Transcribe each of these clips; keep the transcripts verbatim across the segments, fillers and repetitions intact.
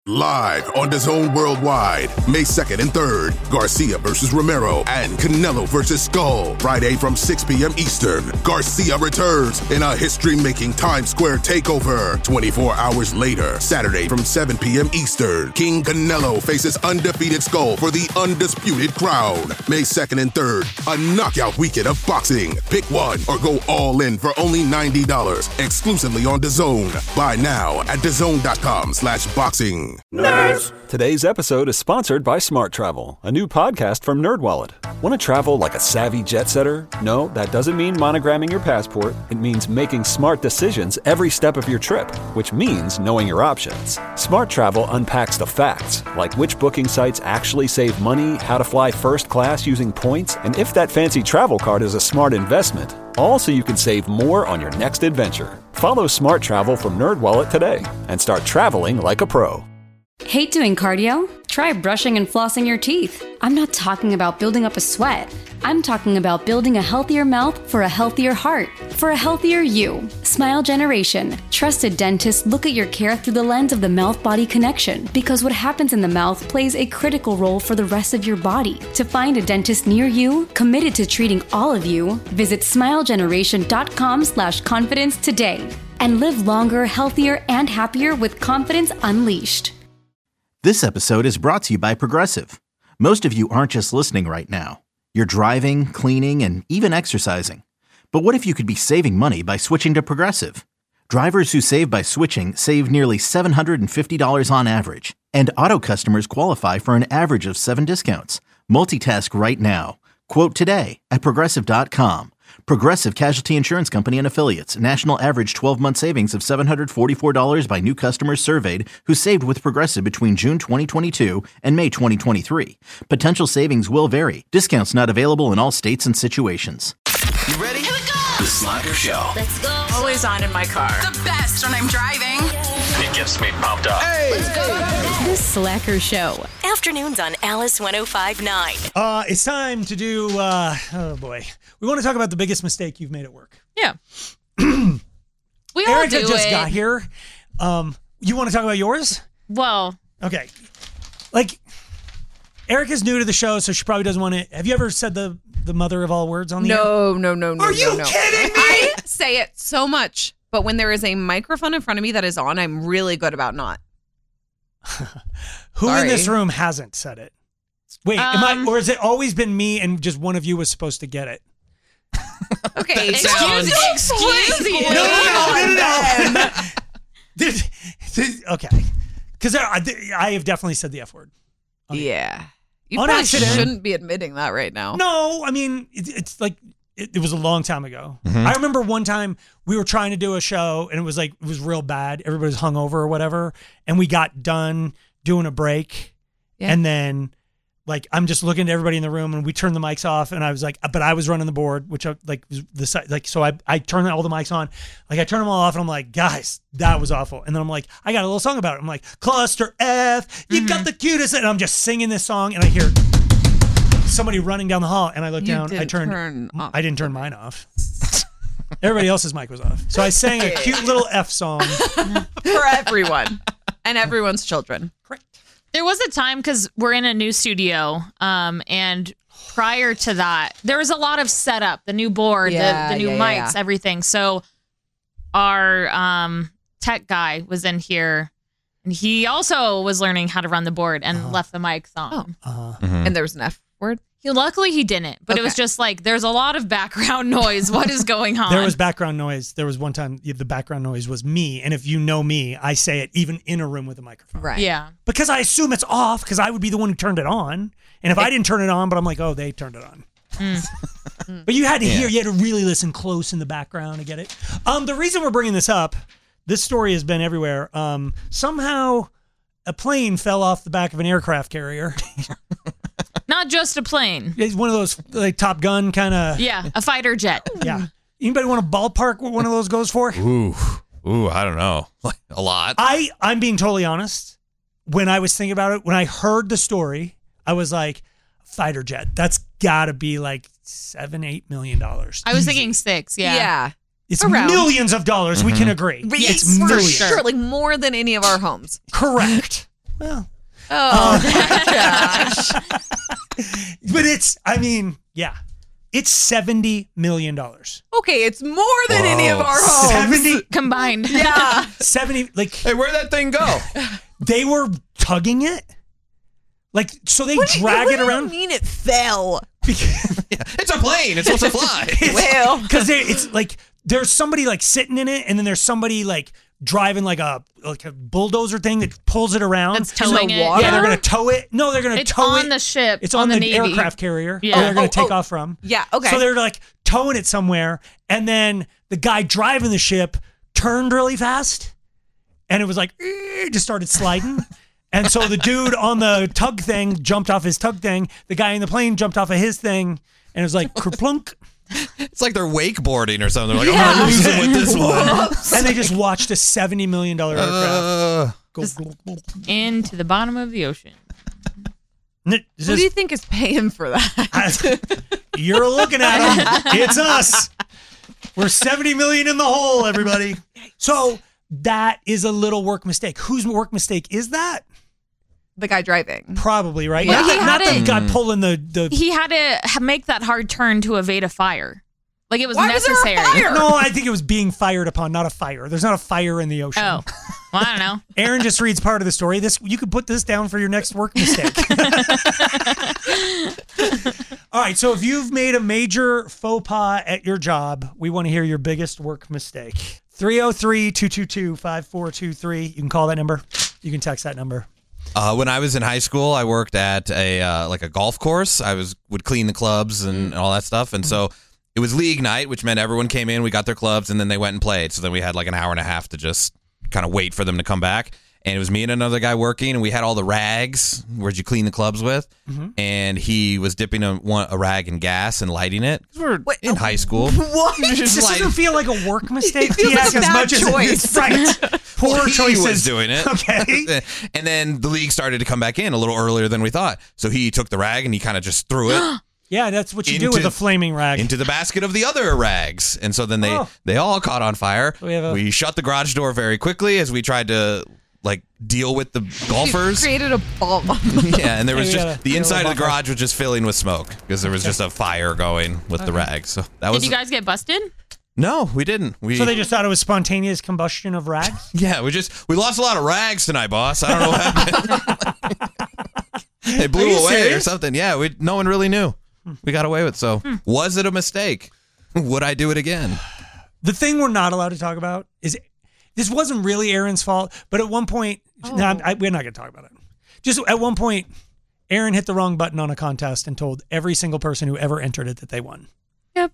Live on DAZN Worldwide, May second and third, Garcia versus Romero and Canelo versus Skull. Friday from six p.m. Eastern, Garcia returns in a history-making Times Square takeover. twenty-four hours later, Saturday from seven p.m. Eastern, King Canelo faces undefeated Skull for the undisputed crown. May second and third, a knockout weekend of boxing. Pick one or go all in for only ninety dollars, exclusively on DAZN. Buy now at DAZN.com slash boxing. Nerds! Today's episode is sponsored by Smart Travel, a new podcast from NerdWallet. Want to travel like a savvy jet setter? No, that doesn't mean monogramming your passport. It means making smart decisions every step of your trip, which means knowing your options. Smart Travel unpacks the facts, like which booking sites actually save money, how to fly first class using points, and if that fancy travel card is a smart investment. All so you can save more on your next adventure. Follow Smart Travel from NerdWallet today and start traveling like a pro. Hate doing cardio? Try brushing and flossing your teeth. I'm not talking about building up a sweat. I'm talking about building a healthier mouth for a healthier heart, for a healthier you. Smile Generation. Trusted dentists look at your care through the lens of the mouth-body connection, because what happens in the mouth plays a critical role for the rest of your body. To find a dentist near you, committed to treating all of you, visit smilegeneration.com slash confidence today and live longer, healthier, and happier with confidence unleashed. This episode is brought to you by Progressive. Most of you aren't just listening right now. You're driving, cleaning, and even exercising. But what if you could be saving money by switching to Progressive? Drivers who save by switching save nearly seven hundred fifty dollars on average. And auto customers qualify for an average of seven discounts. Multitask right now. Quote today at Progressive dot com. Progressive Casualty Insurance Company and Affiliates. National average twelve-month savings of seven hundred forty-four dollars by new customers surveyed who saved with Progressive between June twenty twenty-two and May twenty twenty-three. Potential savings will vary. Discounts not available in all states and situations. You ready? Here we go! The Slacker Show. Let's go. Always on in my car. The best when I'm driving. It gets me pumped up. Hey! Let's go. The Slacker Show. Afternoons on Alice one oh five point nine. Uh, it's time to do, uh, oh boy. We want to talk about the biggest mistake you've made at work. Yeah. We all Erica do just it. got here. Um, you want to talk about yours? Well. Okay. Like, Erica's new to the show, so she probably doesn't want to. Have you ever said the, the mother of all words on the no, air? No, no, no, Are no, you no. kidding me? I say it so much, but when there is a microphone in front of me that is on, I'm really good about not. Who Sorry. in this room hasn't said it? Wait, Um, am I, or has it always been me and just one of you was supposed to get it? Okay, Excuse sounds- me. Excuse me. No, no, no, no, no, no. Did- did- okay. Because I, I have definitely said the F word. Yeah. You On probably accident. shouldn't be admitting that right now. No, I mean, it, it's like, it, it was a long time ago. Mm-hmm. I remember one time we were trying to do a show and it was like, it was real bad. Everybody was hungover or whatever. And we got done doing a break. Yeah. And then, like, I'm just looking at everybody in the room and we turned the mics off. And I was like, but I was running the board, which I, like, was the side, like, so I, I turned all the mics on. Like, I turned them all off and I'm like, guys, that was awful. And then I'm like, I got a little song about it. I'm like, Cluster F, you Mm-hmm. got the cutest. And I'm just singing this song and I hear somebody running down the hall, and I looked You down. I didn't turned. turn off. I didn't turn mine off. Everybody else's mic was off, so I sang a cute little F song. For everyone and everyone's children. Correct. There was a time, because we're in a new studio, um, and prior to that, there was a lot of setup, the new board, Yeah, the, the new yeah, mics, yeah, yeah. everything. So our um, tech guy was in here, and he also was learning how to run the board and Uh-huh. left the mics on. Uh, And there was an F word. He, luckily, he didn't, but it was Okay. just like, there's a lot of background noise. What is going on? there was background noise. There was one time the background noise was me, and if you know me, I say it even in a room with a microphone. Right. Yeah. Because I assume it's off, because I would be the one who turned it on, and if I didn't turn it on, but I'm like, oh, they turned it on. But you had to hear, you had to really listen close in the background to get it. Um, the reason we're bringing this up, this story has been everywhere. Um, somehow a plane fell off the back of an aircraft carrier. Not just a plane. It's one of those like Top Gun kind of. Yeah, a fighter jet. Yeah. Anybody want to ballpark what one of those goes for? Ooh, ooh, I don't know. Like a lot. I, I'm being totally honest. When I was thinking about it, when I heard the story, I was like, fighter jet. That's got to be like seven, eight million dollars. I was Easy. thinking six. Yeah. Yeah. It's Around. millions of dollars. We can agree. But It's for millions. sure. Like more than any of our homes. Correct. Well. Oh, uh, my gosh. But it's, I mean, yeah. It's seventy million dollars. Okay, it's more than Whoa. any of our homes. seventy combined. Yeah. seventy, like. Hey, where'd that thing go? They were tugging it. Like, so they what drag do you, it around. What do you mean it fell? Yeah, it's a plane. It's supposed to fly. Well. Because it's like, there's somebody like sitting in it, and then there's somebody like driving like a like a bulldozer thing that pulls it around. It's towing it. Yeah, they're gonna tow it. No, they're gonna It's tow it. on the ship. It's on, on the, the, Navy. aircraft carrier. Yeah. Where they're gonna Oh, take oh. off from. Yeah, okay. So they're like towing it somewhere, and then the guy driving the ship turned really fast, and it was like "Eh," just started sliding. And so the dude on the tug thing jumped off his tug thing. The guy in the plane jumped off of his thing, and it was like kerplunk. It's like they're wakeboarding or something. They're like, I'm gonna lose it with this one. And they just watched a seventy million dollars aircraft Uh, go. Into the bottom of the ocean. Who do you think is paying for that? You're looking at them. It's us. We're seventy million in the hole, everybody. So that is a little work mistake. Whose work mistake is that? The guy driving. Probably, right? Well, not he the, had not the it- guy pulling the, the He had to ha- make that hard turn to evade a fire. Like it was Why was there a necessary. fire? No, I think it was being fired upon, not a fire. There's not a fire in the ocean. Oh, well, I don't know. Aaron just reads part of the story. This you could put this down for your next work mistake. All right, so if you've made a major faux pas at your job, we want to hear your biggest work mistake. three oh three, two two two, five four two three. You can call that number. You can text that number. Uh, when I was in high school, I worked at a uh, like a golf course. I was would clean the clubs and all that stuff, and so it was league night, which meant everyone came in, we got their clubs, and then they went and played. So then we had like an hour and a half to just kind of wait for them to come back. And it was me and another guy working, and we had all the rags where'd you clean the clubs with, Mm-hmm. and he was dipping a, one, a rag in gas and lighting it. 'Cause we're Wait, in high school. What? He was just This light- doesn't feel like a work mistake. It feels He like has a as bad much choice. as right. Poor Well, he choices. was doing it. Okay. And then the league started to come back in a little earlier than we thought. So he took the rag and he kind of just threw it Yeah, that's what you do Into- with a flaming rag. into the basket of the other rags. And so then they, Oh. they all caught on fire. We have a- we shut the garage door very quickly as we tried to like deal with the golfers. Created a bomb. Yeah, and there was Hey, we just gotta the deal inside with of the bonfires. garage was just filling with smoke because there was just a fire going with the rags. So that was Did you guys get busted? No, we didn't. We So they just thought it was spontaneous combustion of rags? Yeah, we just we lost a lot of rags tonight, boss. I don't know what happened. They Are blew you away or serious? something. Yeah, we no one really knew. We got away with it. So was it a mistake? Would I do it again? The thing we're not allowed to talk about is this wasn't really Aaron's fault, but at one point, no, I'm- I, we're not going to talk about it. Just at one point, Aaron hit the wrong button on a contest and told every single person who ever entered it that they won. Yep.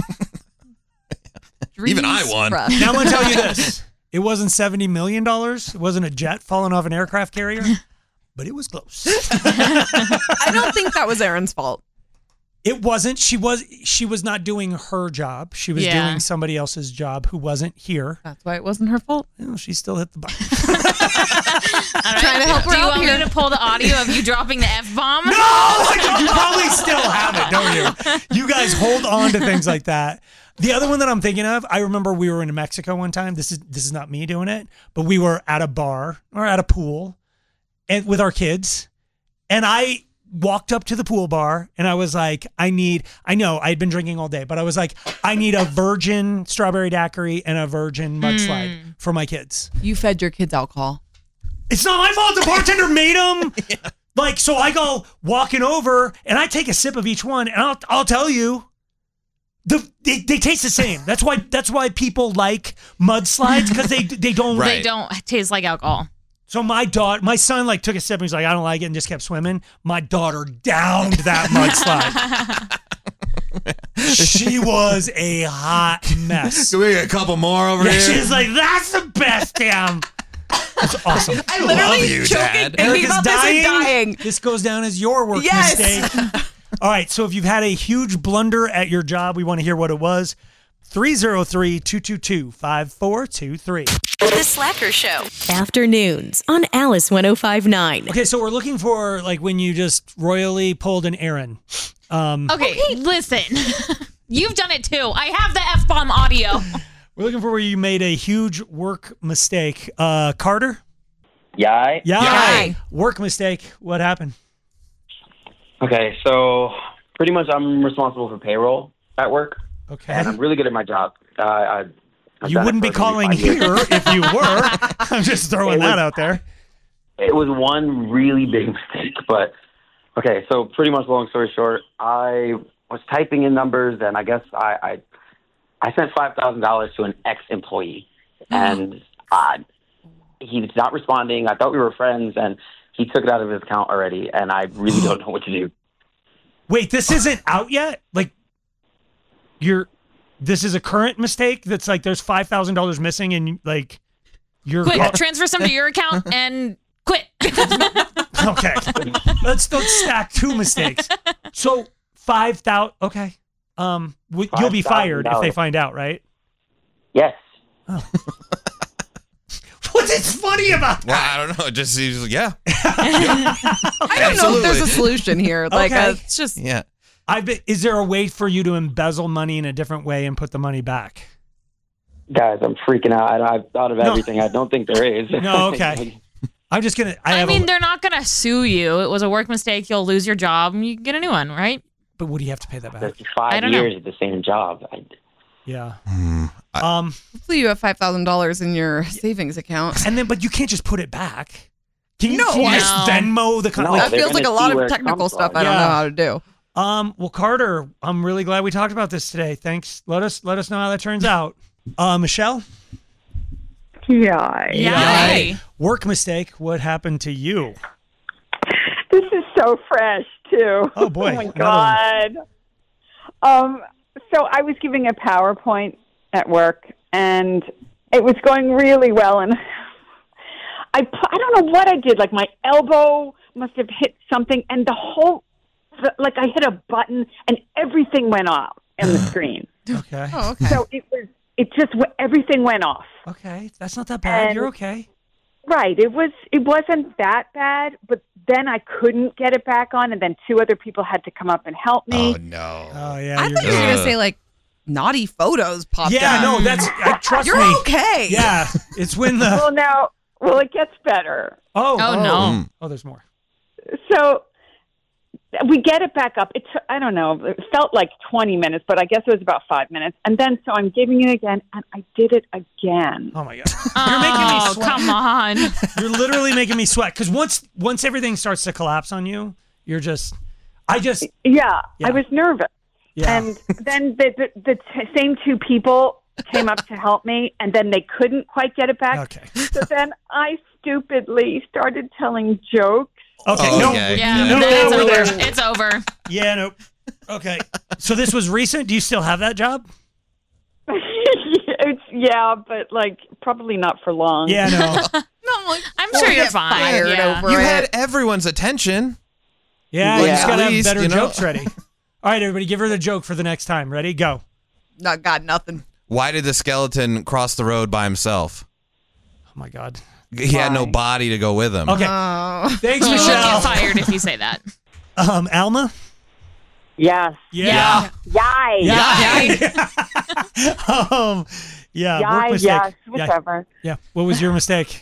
Even I won. Now I'm going to tell you this. It wasn't seventy million dollars. It wasn't a jet falling off an aircraft carrier, but it was close. I don't think that was Aaron's fault. It wasn't. She was She was not doing her job. She was Yeah. doing somebody else's job who wasn't here. That's why it wasn't her fault. Well, she still hit the button. Trying to help her Do you out want here. me to pull the audio of you dropping the F bomb? No, I don't. You probably still have it, don't you? You guys hold on to things like that. The other one that I'm thinking of, I remember we were in Mexico one time. This is this is not me doing it, but we were at a bar or at a pool, and with our kids, and I walked up to the pool bar and I was like, I need. I know I had been drinking all day, but I was like, I need a virgin strawberry daiquiri and a virgin mudslide Mm. for my kids. You fed your kids alcohol. It's not my fault. The bartender made them. Yeah. Like, so I go walking over and I take a sip of each one, and I'll I'll tell you, the they, they taste the same. That's why that's why people like mudslides, because they they don't They don't taste like alcohol. So my daughter, my son, like took a sip and he's like, I don't like it, and just kept swimming. My daughter downed that mudslide. She was a hot mess. Can we get a couple more over Yeah, here? she's like, that's the best damn. That's awesome. I literally love you, choking, Dad. thinking Erica's about this and dying. This goes down as your work Yes. mistake. All right, so if you've had a huge blunder at your job, we want to hear what it was. three oh three, two two two, five four two three. The Slacker Show. Afternoons on Alice one oh five point nine. Okay, so we're looking for like when you just royally pulled an Aaron. Um, Okay, listen. You've done it too. I have the F bomb audio. We're looking for where you made a huge work mistake. Uh, Carter? Yai? Yai. Yai. Work mistake. What happened? Okay, so pretty much I'm responsible for payroll at work. Okay. And I'm really good at my job. Uh, I, I've You done it wouldn't for be calling maybe five here years. if you were. I'm just throwing It was- that out there. It was one really big mistake, but okay, so pretty much long story short, I was typing in numbers and I guess I I, I sent five thousand dollars to an ex-employee and uh, he's not responding. I thought we were friends and he took it out of his account already and I really don't know what to do. Wait, this isn't out yet? Like, you're, this is a current mistake that's like there's five thousand dollars missing and like you're. Quick, call- transfer some to your account and quit. Okay. Let's let's stack two mistakes. So five thousand. Okay. Um, w- you'll be fired if they find out, right? Yes. Oh. What's it's funny about Well, I don't know. It just seems like, yeah. I don't know if there's a solution here. Like, Okay. uh, it's just Yeah. I bet. Is there a way for you to embezzle money in a different way and put the money back? Guys, I'm freaking out. I, I've thought of No. everything. I don't think there is. No. Okay. I'm just gonna. I, I have mean, a, they're not going to sue you. It was a work mistake. You'll lose your job and you can get a new one, right? But would you have to pay that back? That's five I don't know. years at the same job. I, Yeah. Hmm. Um. hopefully you have five thousand dollars in your savings account. And then, but you can't just put it back. Can you, No, can you I- just Venmo the? Con- No, like, That they're feels like a gonna lot see where of it technical comes stuff from. I don't Yeah. know how to do. Um, well, Carter, I'm really glad we talked about this today. Thanks. Let us let us know how that turns out. Uh, Michelle? Yai. Yay. Work mistake. What happened to you? This is so fresh, too. Oh, boy. Oh, my Another God. Um, so I was giving a PowerPoint at work, and it was going really well, and I, pu- I don't know what I did. Like, my elbow must have hit something, and the whole, the, like, I hit a button, and everything went off on the screen. Okay. Oh, okay. So it was, it just, w- everything went off. Okay. That's not that bad. And- You're okay. Right. It was. It wasn't that bad, but then I couldn't get it back on, and then two other people had to come up and help me. Oh, no. Oh, yeah. I you're thought you were good. going to say, like, naughty photos popped Yeah, up. no, that's, uh, trust You're me. okay. Yeah. It's when the, Well, now, well, it gets better. oh, Oh, no. Oh, there's more. So we get it back up. It took, I don't know. It felt like twenty minutes, but I guess it was about five minutes. And then, so I'm giving it again, and I did it again. Oh, my God. You're making me Oh, sweat. come on. You're literally making me sweat. Because once, once everything starts to collapse on you, you're just, I just, Yeah, Yeah. I was nervous. yeah. And then the the, the t- same two people came up to help me, and then they couldn't quite get it back. Okay. So then I stupidly started telling jokes. Okay. Oh, no. okay. Yeah, No, then no, it's no. over. It's over. Yeah, nope. Okay. So this was recent. Do you still have that job? it's, yeah, but like probably not for long. Yeah, no. No, like, I'm don't sure you're get fine. fired Yeah. over You it. had everyone's attention. Yeah, Like, you just at gotta have least, better you know. jokes ready. All right, everybody, give her the joke for the next time. Ready? Go. Not got nothing. Why did the skeleton cross the road by himself? Oh my God. He had no body to go with him. Okay. Oh. Thanks, You'll Michelle. get fired if you say that. Um, Alma. Yes. Yeah. Yai. Yeah. um, yeah. Yai, Work mistake. yes, Yeah. whichever. Yeah. What was your mistake?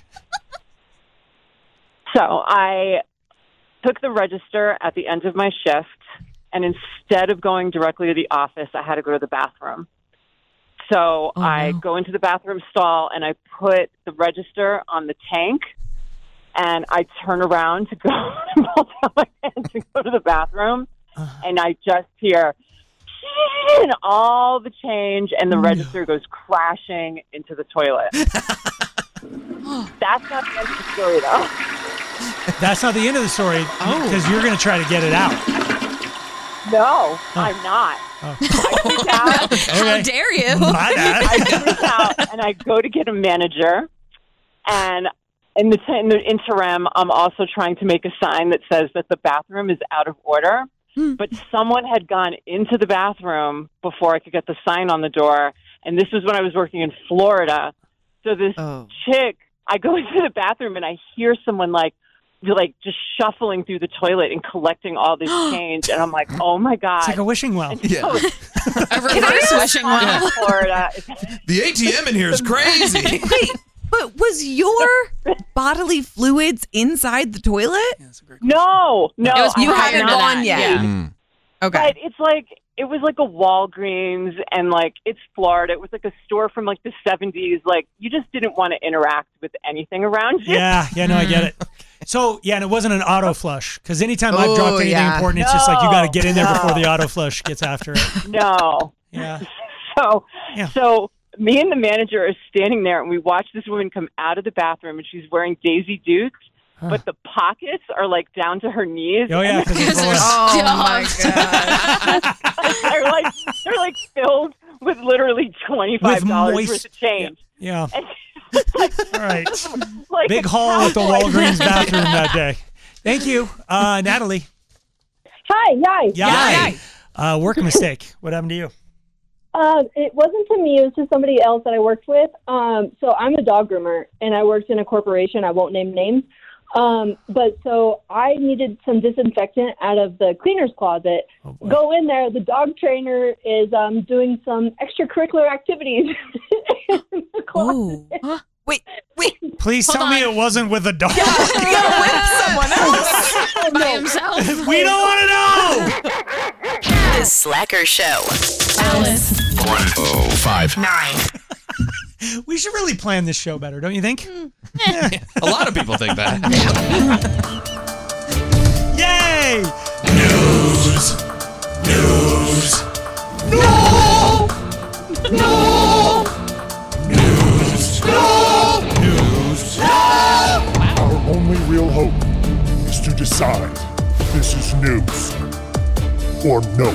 So I took the register at the end of my shift, and instead of going directly to the office, I had to go to the bathroom. So Oh, I no. go into the bathroom stall, and I put the register on the tank, and I turn around to go and pull down my pants to go to the bathroom, and I just hear and all the change, and the register goes crashing into the toilet. That's not the end of the story, though. That's not the end of the story because you're going to try to get it out. No, I'm not. Oh. I freak out. How Okay. dare you? My bad. I freak out, and I go to get a manager. And in the, in the interim, I'm also trying to make a sign that says that the bathroom is out of order. But someone had gone into the bathroom before I could get the sign on the door. And this was when I was working in Florida. So this Oh. chick, I go into the bathroom, and I hear someone like, like just shuffling through the toilet and collecting all this change. And I'm like, oh, my God. It's like a wishing well. Yeah. A reverse wishing well. Florida. The A T M in here is crazy. Wait, But was your bodily fluids inside the toilet? No, no, It was I you have hadn't not. gone yet. Yeah. Mm. Okay. But it's like it was like a Walgreens, and like it's Florida. It was like a store from like the seventies. Like you just didn't want to interact with anything around you. Yeah, yeah, no, I get it. So, yeah, and it wasn't an auto flush because anytime I've dropped Oh, anything yeah. important, it's just like you got to get in there No, before no. the auto flush gets after it. No. Yeah. So, Yeah. so me and the manager are standing there, and we watch this woman come out of the bathroom, and she's wearing Daisy Dukes, but the pockets are like down to her knees. Oh, yeah, And because it's full of- Oh my god. they're like they're like filled with literally twenty five dollars moist- worth of change. Yeah. And it's like, All right. like Big haul at the halfway- Walgreens bathroom that day. Thank you. Uh, Natalie. Hi, yay. Yay. Uh, work mistake. What happened to you? Uh, it wasn't to me. It was to somebody else that I worked with. Um, so I'm a dog groomer, and I worked in a corporation. I won't name names. Um, but so I needed some disinfectant out of the cleaner's closet. Oh, Go in there. The dog trainer is um, doing some extracurricular activities in the closet. Oh. Wait, wait. Please tell me it wasn't with a dog. with someone else. By himself. We don't want to know. The Slacker Show. Alice. Oh, five. Nine. We should really plan this show better, don't you think? A lot of people think that. Yay! News. News. No! No! News. No! News. No! Our only real hope is to decide this is news or no.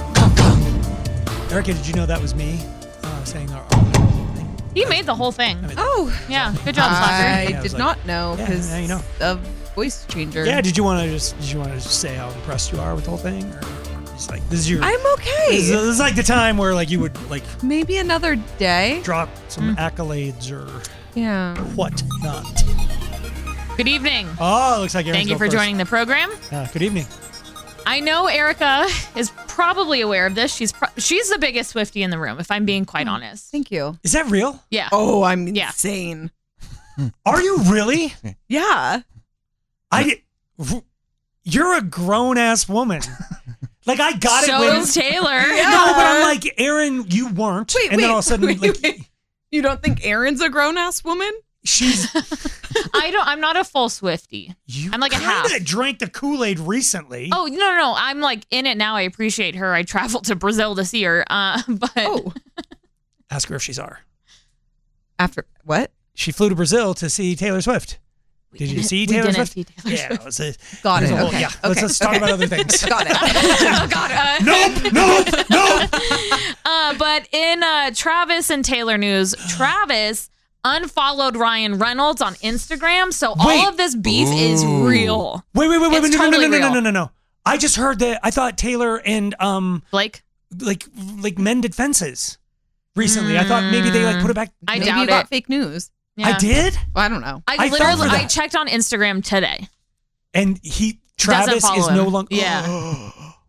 Erica, did you know that was me uh, saying our, He made the whole thing. Oh. Yeah. Good job, Slacker. I Yeah, I was did like- not know Yeah, because now you know. of voice changer. Yeah, did you want to just did you want to just say how impressed you are with the whole thing, or just like this is your? I'm okay. This is, this is like the time where like you would like Maybe another day. drop some accolades or Yeah. what not. Good evening. Oh, it looks like Aaron's Thank you go for first. joining the program. Uh, good evening. I know Erica is probably aware of this. She's pro- she's the biggest Swiftie in the room, if I'm being quite honest. Thank you. Is that real? Yeah. Oh, I'm Yeah. insane. Are you really? Yeah. I. You're a grown ass woman. Like I got so it when is Taylor. No, but I'm like, Aaron, you weren't. Wait, and wait, then all of a sudden, wait, like, wait. You don't think Erin's a grown ass woman? she's I don't. I'm not a full Swiftie. you I'm like a half. kinda drank the Kool-Aid recently. Oh no, no, no! I'm like in it now. I appreciate her. I traveled to Brazil to see her. Uh, but Oh. Ask her if she's our. After what? She flew to Brazil to see Taylor Swift. Did you didn't- see we Taylor didn't Swift? see Taylor Yeah, it was a, Got there's it. a whole- Okay. Yeah, let's, Okay. let's talk Okay. about other things. Got it. God, uh, Nope, nope, nope. Uh, but in uh, Travis and Taylor news, Travis unfollowed Ryan Reynolds on Instagram, so Wait. all of this beef is Ooh. real. Wait, wait, wait, wait, It's no, no, no, totally no, no, real. no, no, no. I just heard that. I thought Taylor and um Blake, like like mended fences recently. I thought maybe they like put it back. I Maybe doubt you got it. fake news. Yeah. I did, Well, I don't know. I, I fell literally for I that. checked on Instagram today. and he Doesn't Travis follow is him. no longer. Yeah.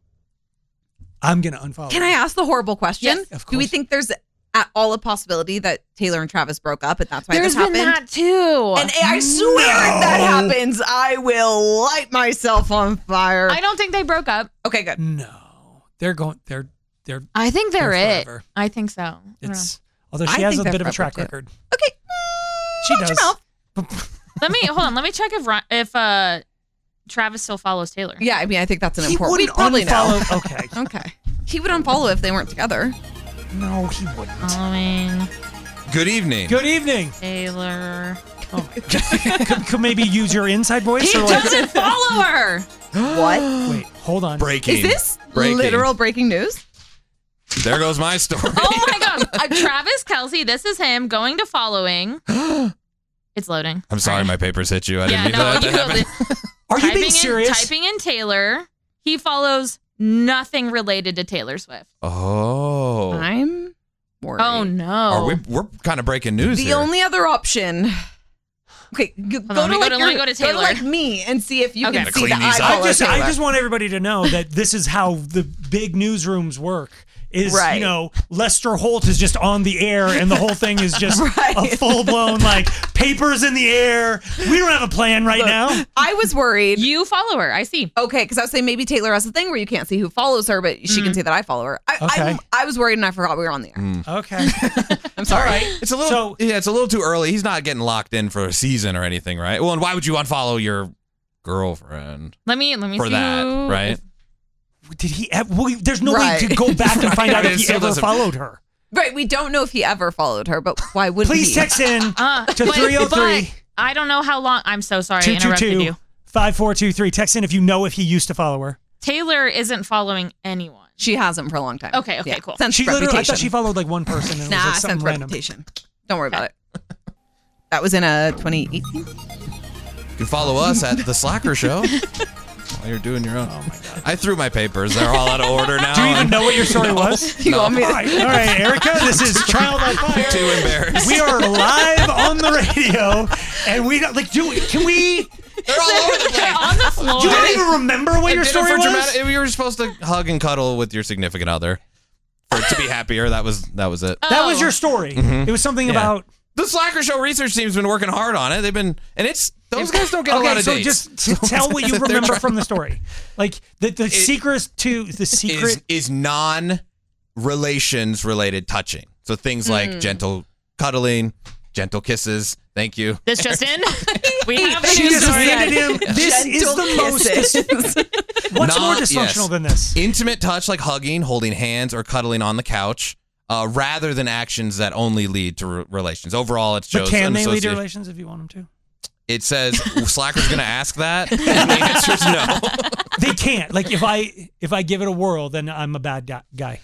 I'm gonna unfollow. Can I ask the horrible question? Yes, of Do we course. think there's at all a possibility that Taylor and Travis broke up and that's why There's this been happened? that too. And I swear if that No. happens, I will light myself on fire. I don't think they broke up. okay, good. No, they're going. They're they're. I think they're, They're it. forever. I think so. I don't It's although she I has think a they're bit of a track forever, too. record. Okay. She Watch does. your mouth. know. Let me hold on. Let me check if Ri- if uh, Travis still follows Taylor. Yeah, I mean, I think that's an He important. We wouldn't probably know. unfollow. Okay. Okay. He would unfollow if they weren't together. No, he wouldn't. Following Good evening. Good evening. Taylor. could, could maybe use your inside voice? He or like, doesn't follow her. What? Wait, hold on. Breaking. Is this Breaking. literal breaking news? There goes my story. Oh my god. Uh, Travis Kelsey, this is him going to following. It's loading. I'm sorry, my papers hit you. I Yeah, didn't mean no, for that to you happen. Are you typing being in, serious? typing in Taylor. He follows nothing related to Taylor Swift. Oh. I'm worried. Oh no. Are we, we're kind of breaking news The here. only other option. Okay, g- go, on, to let me go like to- your, let me go to Taylor. like me and see if you Okay. can Gotta see clean that these I up. I follow just, I Taylor. just want everybody to know that this is how the big newsrooms work. is, Right. you know, Lester Holt is just on the air and the whole thing is just Right. a full blown like papers in the air. We don't have a plan right Look, now. I was worried. You follow her. I see. Okay, because I was saying maybe Taylor has a thing where you can't see who follows her, but she Mm. can say that I follow her. I, Okay. I, I was worried and I forgot we were on the air. Okay. I'm sorry. All right. It's a little, So- yeah, it's a little too early. He's not getting locked in for a season or anything, right? Well, and why would you unfollow your girlfriend Let me let me for see that, who, right? Did he? Have, well, there's no Right. way to go back and find out Right, if it he still ever doesn't- followed her. Right, we don't know if he ever followed her, but why would Please he? text in Uh, to but- three oh three, but I don't know how long. I'm so sorry. I two two interrupted two, you. five four two three. Text in if you know if he used to follow her. Taylor isn't following anyone. She hasn't for a long time. Okay, okay, Yeah. cool. Sense She reputation. literally, I thought she followed like one person. And it Nah, was like sense something random. reputation. Don't worry about it. That was in a twenty eighteen. You can follow us at The Slacker Show while you're doing your own. Oh my God. I threw my papers. They're all out of order now. Do you even know what your story No. was? You No. want me to- All right, all right, Erica, this is Child on Fire. Too embarrassed. We are live on the radio, and we don't like. Do can we? They're all over the place. On the floor. You don't even remember what I your did it story for was? dramatic- You were supposed to hug and cuddle with your significant other for to be happier. That was that was it. That was Oh. your story. Mhm. It was something Yeah. about. The Slacker Show research team's been working hard on it. They've been, and it's those guys don't get a Okay, lot of so dates. just to tell what you They're remember trying- from the story, like the the secret to the secret. is, is non-relations related touching. So things like Mm. gentle cuddling, gentle kisses. Thank you. This just in. We have a She new just story. handed him. This is Gentle the most. kisses. What's more Not- dysfunctional yes. than this? Intimate touch like hugging, holding hands, or cuddling on the couch, uh, rather than actions that only lead to re- relations. Overall, it But shows can an they lead to association- relations if you want them to? It says Slacker's going to ask that, and the answer is no. They can't. Like if I if I give it a whirl, then I'm a bad guy- guy.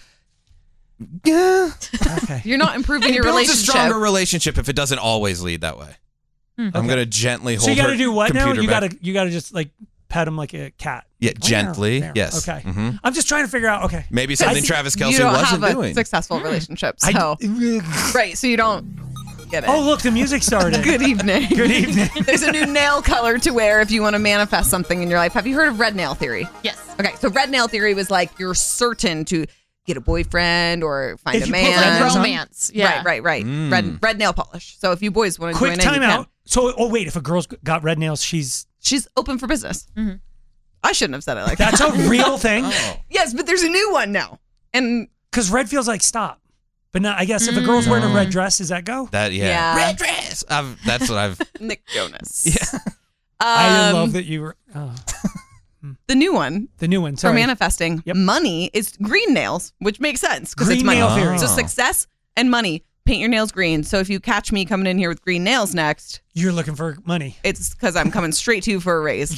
Yeah. Okay. You're not improving It your builds relationship. a stronger relationship if it doesn't always lead that way. I'm Okay. going to gently hold So you got to her do what now? computer You back. got to you got to just like pet him like a cat. Yeah, There, gently. there. Yes. Okay. Mhm. I'm just trying to figure out. Okay. Maybe something I- Travis you Kelce don't wasn't have a doing. successful relationship, I- so right. So you don't get it. Oh look, the music started. Good evening. Good evening. There's a new nail color to wear if you want to manifest something in your life. Have you heard of red nail theory? Yes. Okay, so red nail theory was like you're certain to get a boyfriend or find If a you put man. red nails on- Romance. Yeah. Right, right, right. Mm. Red red nail polish. So if you boys want to Quick join in, you timeout. can. So oh wait, if a girl's got red nails, she's She's open for business. Mm-hmm. I shouldn't have said it like that's that. a real thing. Oh. Yes, but there's a new one now. And Because red feels like stop. But now I guess if a girl's wearing a red dress, does that go? That yeah. Yeah. Red dress. I've, that's what I've. Nick Jonas. Yeah. I Um, love that you were. Oh, The new one the new one. for Sorry. manifesting Yep. money is green nails, which makes sense because it's Green money. nail theory. So Oh. success and money. Paint your nails green. So if you catch me coming in here with green nails next, You're looking for money. it's because I'm coming straight to you for a raise.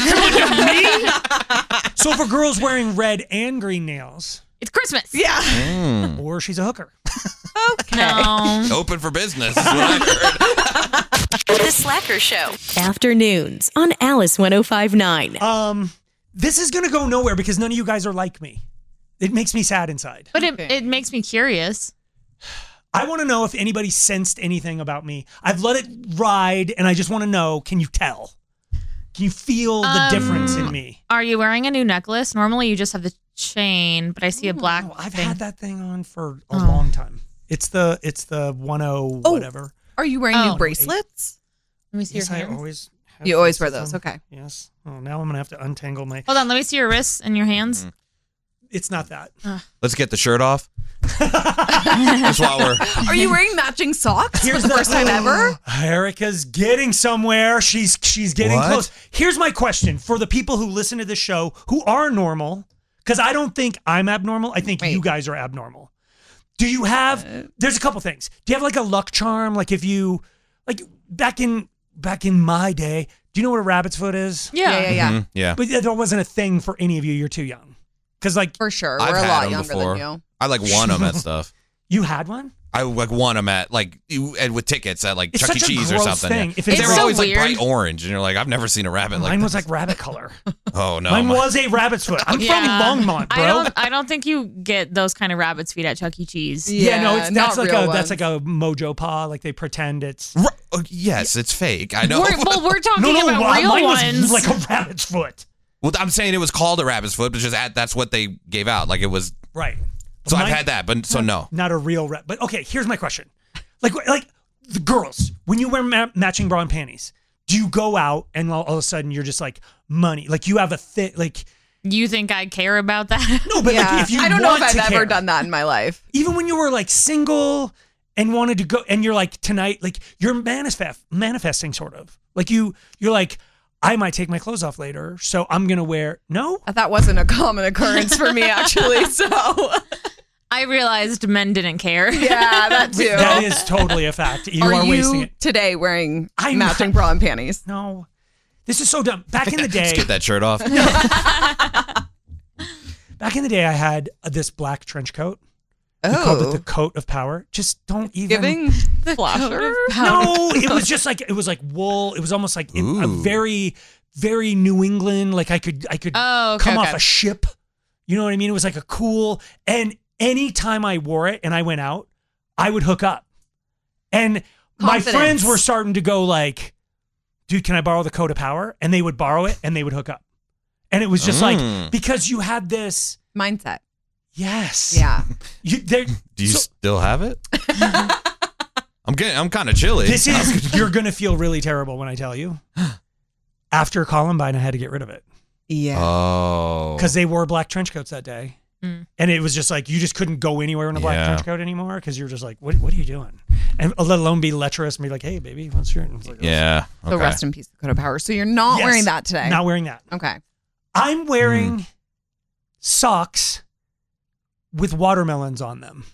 So if a girl's wearing red and green nails, It's Christmas. Yeah. Mm. or she's a hooker. Okay. No. Open for business. Is what I heard. The Slacker Show. Afternoons on Alice one oh five point nine. Um, this is gonna go nowhere because none of you guys are like me. It makes me sad inside. But it, Okay. it makes me curious. I want to know if anybody sensed anything about me. I've let it ride, and I just want to know: can you tell? Can you feel the Um, difference in me? Are you wearing a new necklace? Normally you just have the chain, but I see a black. Oh, I've thing. had that thing on for a Oh. long time. It's the it's the one oh Oh. whatever. Are you wearing Oh. new bracelets? Let me see Yes, your I hands. always. have You always wear bracelets those. on. Okay. Yes. Oh, now I'm gonna have to untangle my. Hold on, let me see your wrists and your hands. It's not that. Let's get the shirt off. That's why we're. Are you wearing matching socks for the first time ever? Erica's getting somewhere. She's she's getting What? close. Here's my question for the people who listen to this show who are normal, because I don't think I'm abnormal. I think Wait. you guys are abnormal. Do you have? There's a couple things. Do you have like a luck charm? Like if you, like back in back in my day, do you know what a rabbit's foot is? Yeah. Yeah, yeah, yeah. Mhm, yeah. But that wasn't a thing for any of you. You're too young. Because like For sure. I've We're a had lot them younger before. than you. I like won them at stuff. you had one. I like won them at like you- and with tickets at like It's Chuck E. such a Cheese or gross something. thing. Yeah. If But it's they were so always weird. like bright orange, and you're like, I've never seen a rabbit like Mine that. was like rabbit color. Oh no, Mine my- was a rabbit's foot. I'm Yeah. from Longmont, bro. I don't. I don't think you get those kind of rabbit's feet at Chuck E. Cheese. Yeah, no, it's not that's like real a that's ones. like a mojo paw. Like they pretend it's Ru- oh, yes, it's fake. I know. We're, well, we're talking no, no. about uh, real mine ones. was like a rabbit's foot. Well, I'm saying it was called a rabbit's foot, but just at, that's what they gave out. Like it was. Right. So My- I've had that, but so no. Not a real rep. But okay, here's my question. Like, like the girls, when you wear ma- matching bra and panties, do you go out and all, all of a sudden you're just like money? Like you have a fit, like. You think I care about that? No, but yeah. like if you I don't know want if I've to ever care, done that in my life. even when you were like single and wanted to go, and you're like tonight, like you're manifest manifesting sort of like you, you're like, I might take my clothes off later, so I'm gonna wear. No, that wasn't a common occurrence for me actually. So I realized men didn't care. yeah, that too. that is totally a fact. You are, are, you wasting it. today wearing I'm matching not- bra and panties? No, this is so dumb. Back in the day, Let's get that shirt off. back in the day, I had uh, this black trench coat. We called it Oh, the coat of power. Just don't even. giving flasher. No, it was just like it was like wool. It was almost like it, a Ooh. very, very New England. Like I could, I could Oh, okay, come okay. off a ship. You know what I mean? It was like a cool. And anytime I wore it and I went out, I would hook up. And my Confidence. friends were starting to go like, "Dude, can I borrow the coat of power?" And they would borrow it and they would hook up. And it was just Mm. like because you had this. Mindset. Yes. Yeah. You, there, Do you so- still have it? I'm getting. I'm kind of chilly. This is, you're going to feel really terrible when I tell you. After Columbine, I had to get rid of it Yeah. Oh. because they wore black trench coats that day. Mm. And it was just like, you just couldn't go anywhere in a black Yeah. trench coat anymore because you were just like, what What are you doing? And let alone be lecherous and be like, hey, baby, what's your. Like, Yeah. So Okay. rest in peace, the coat of power. So you're not Yes. wearing that today. Not wearing that. Okay. I'm wearing Mm. socks with watermelons on them.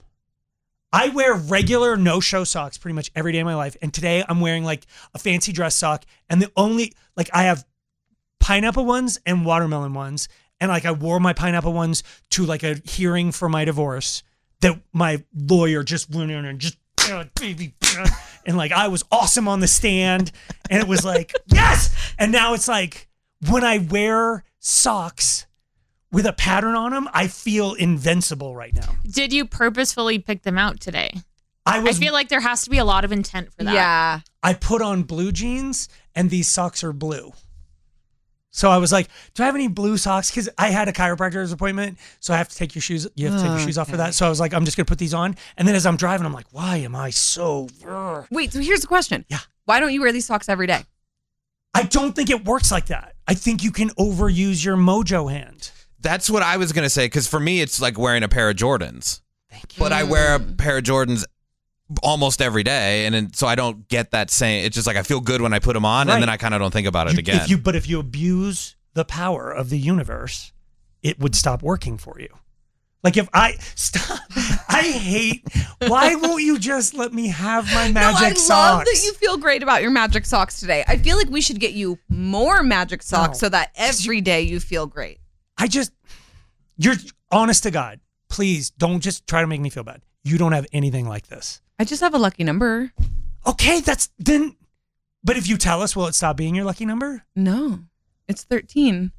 I wear regular no-show socks pretty much every day of my life. And today I'm wearing like a fancy dress sock. And the only, like I have pineapple ones and watermelon ones. And like I wore my pineapple ones to like a hearing for my divorce that my lawyer just went in and just, uh, baby, uh, and like I was awesome on the stand. And it was like, yes. And now it's like when I wear socks with a pattern on them, I feel invincible right now. Did you purposefully pick them out today? I was I feel like there has to be a lot of intent for that. Yeah. I put on blue jeans and these socks are blue. So I was like, do I have any blue socks? Because I had a chiropractor's appointment. So I have to take your shoes. You have to take your shoes off for Okay. that. So I was like, I'm just going to put these on. And then as I'm driving, I'm like, why am I so... Ugh? Wait, so here's the question. Yeah. Why don't you wear these socks every day? I don't think it works like that. I think you can overuse your mojo hand. That's what I was gonna say. Because for me, it's like wearing a pair of Jordans. Thank you. But I wear a pair of Jordans almost every day, and then, so I don't get that same. It's just like I feel good when I put them on, Right. and then I kind of don't think about it You- again. If you, but if you abuse the power of the universe, it would stop working for you. Like if I stop, I hate. Why won't you just let me have my magic no, I socks? love that you feel great about your magic socks today. I feel like we should get you more magic socks No. so that every day you feel great. I just, you're honest to God. Please don't just try to make me feel bad. You don't have anything like this. I just have a lucky number. Okay, that's then. But if you tell us, will it stop being your lucky number? No, it's thirteen.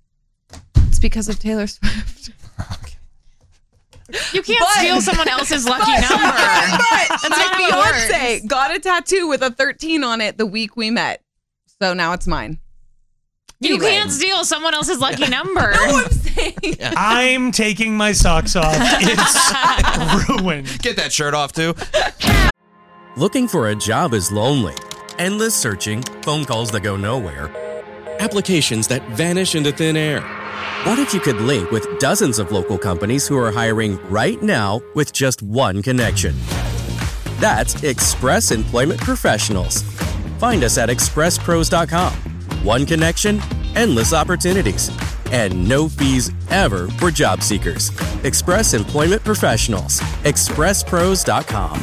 It's because of Taylor Swift. You can't But- steal someone else's lucky But- number. But That's my not how it fiance works. got a tattoo with a thirteen on it the week we met. So now it's mine. You Anyway. can't steal someone else's lucky number. No, I'm saying. I'm taking my socks off. It's ruined. Get that shirt off too. Looking for a job is lonely. Endless searching, phone calls that go nowhere, applications that vanish into thin air. What if you could link with dozens of local companies who are hiring right now with just one connection? That's Express Employment Professionals. Find us at express pros dot com. One connection, endless opportunities, and no fees ever for job seekers. Express Employment Professionals. express pros dot com.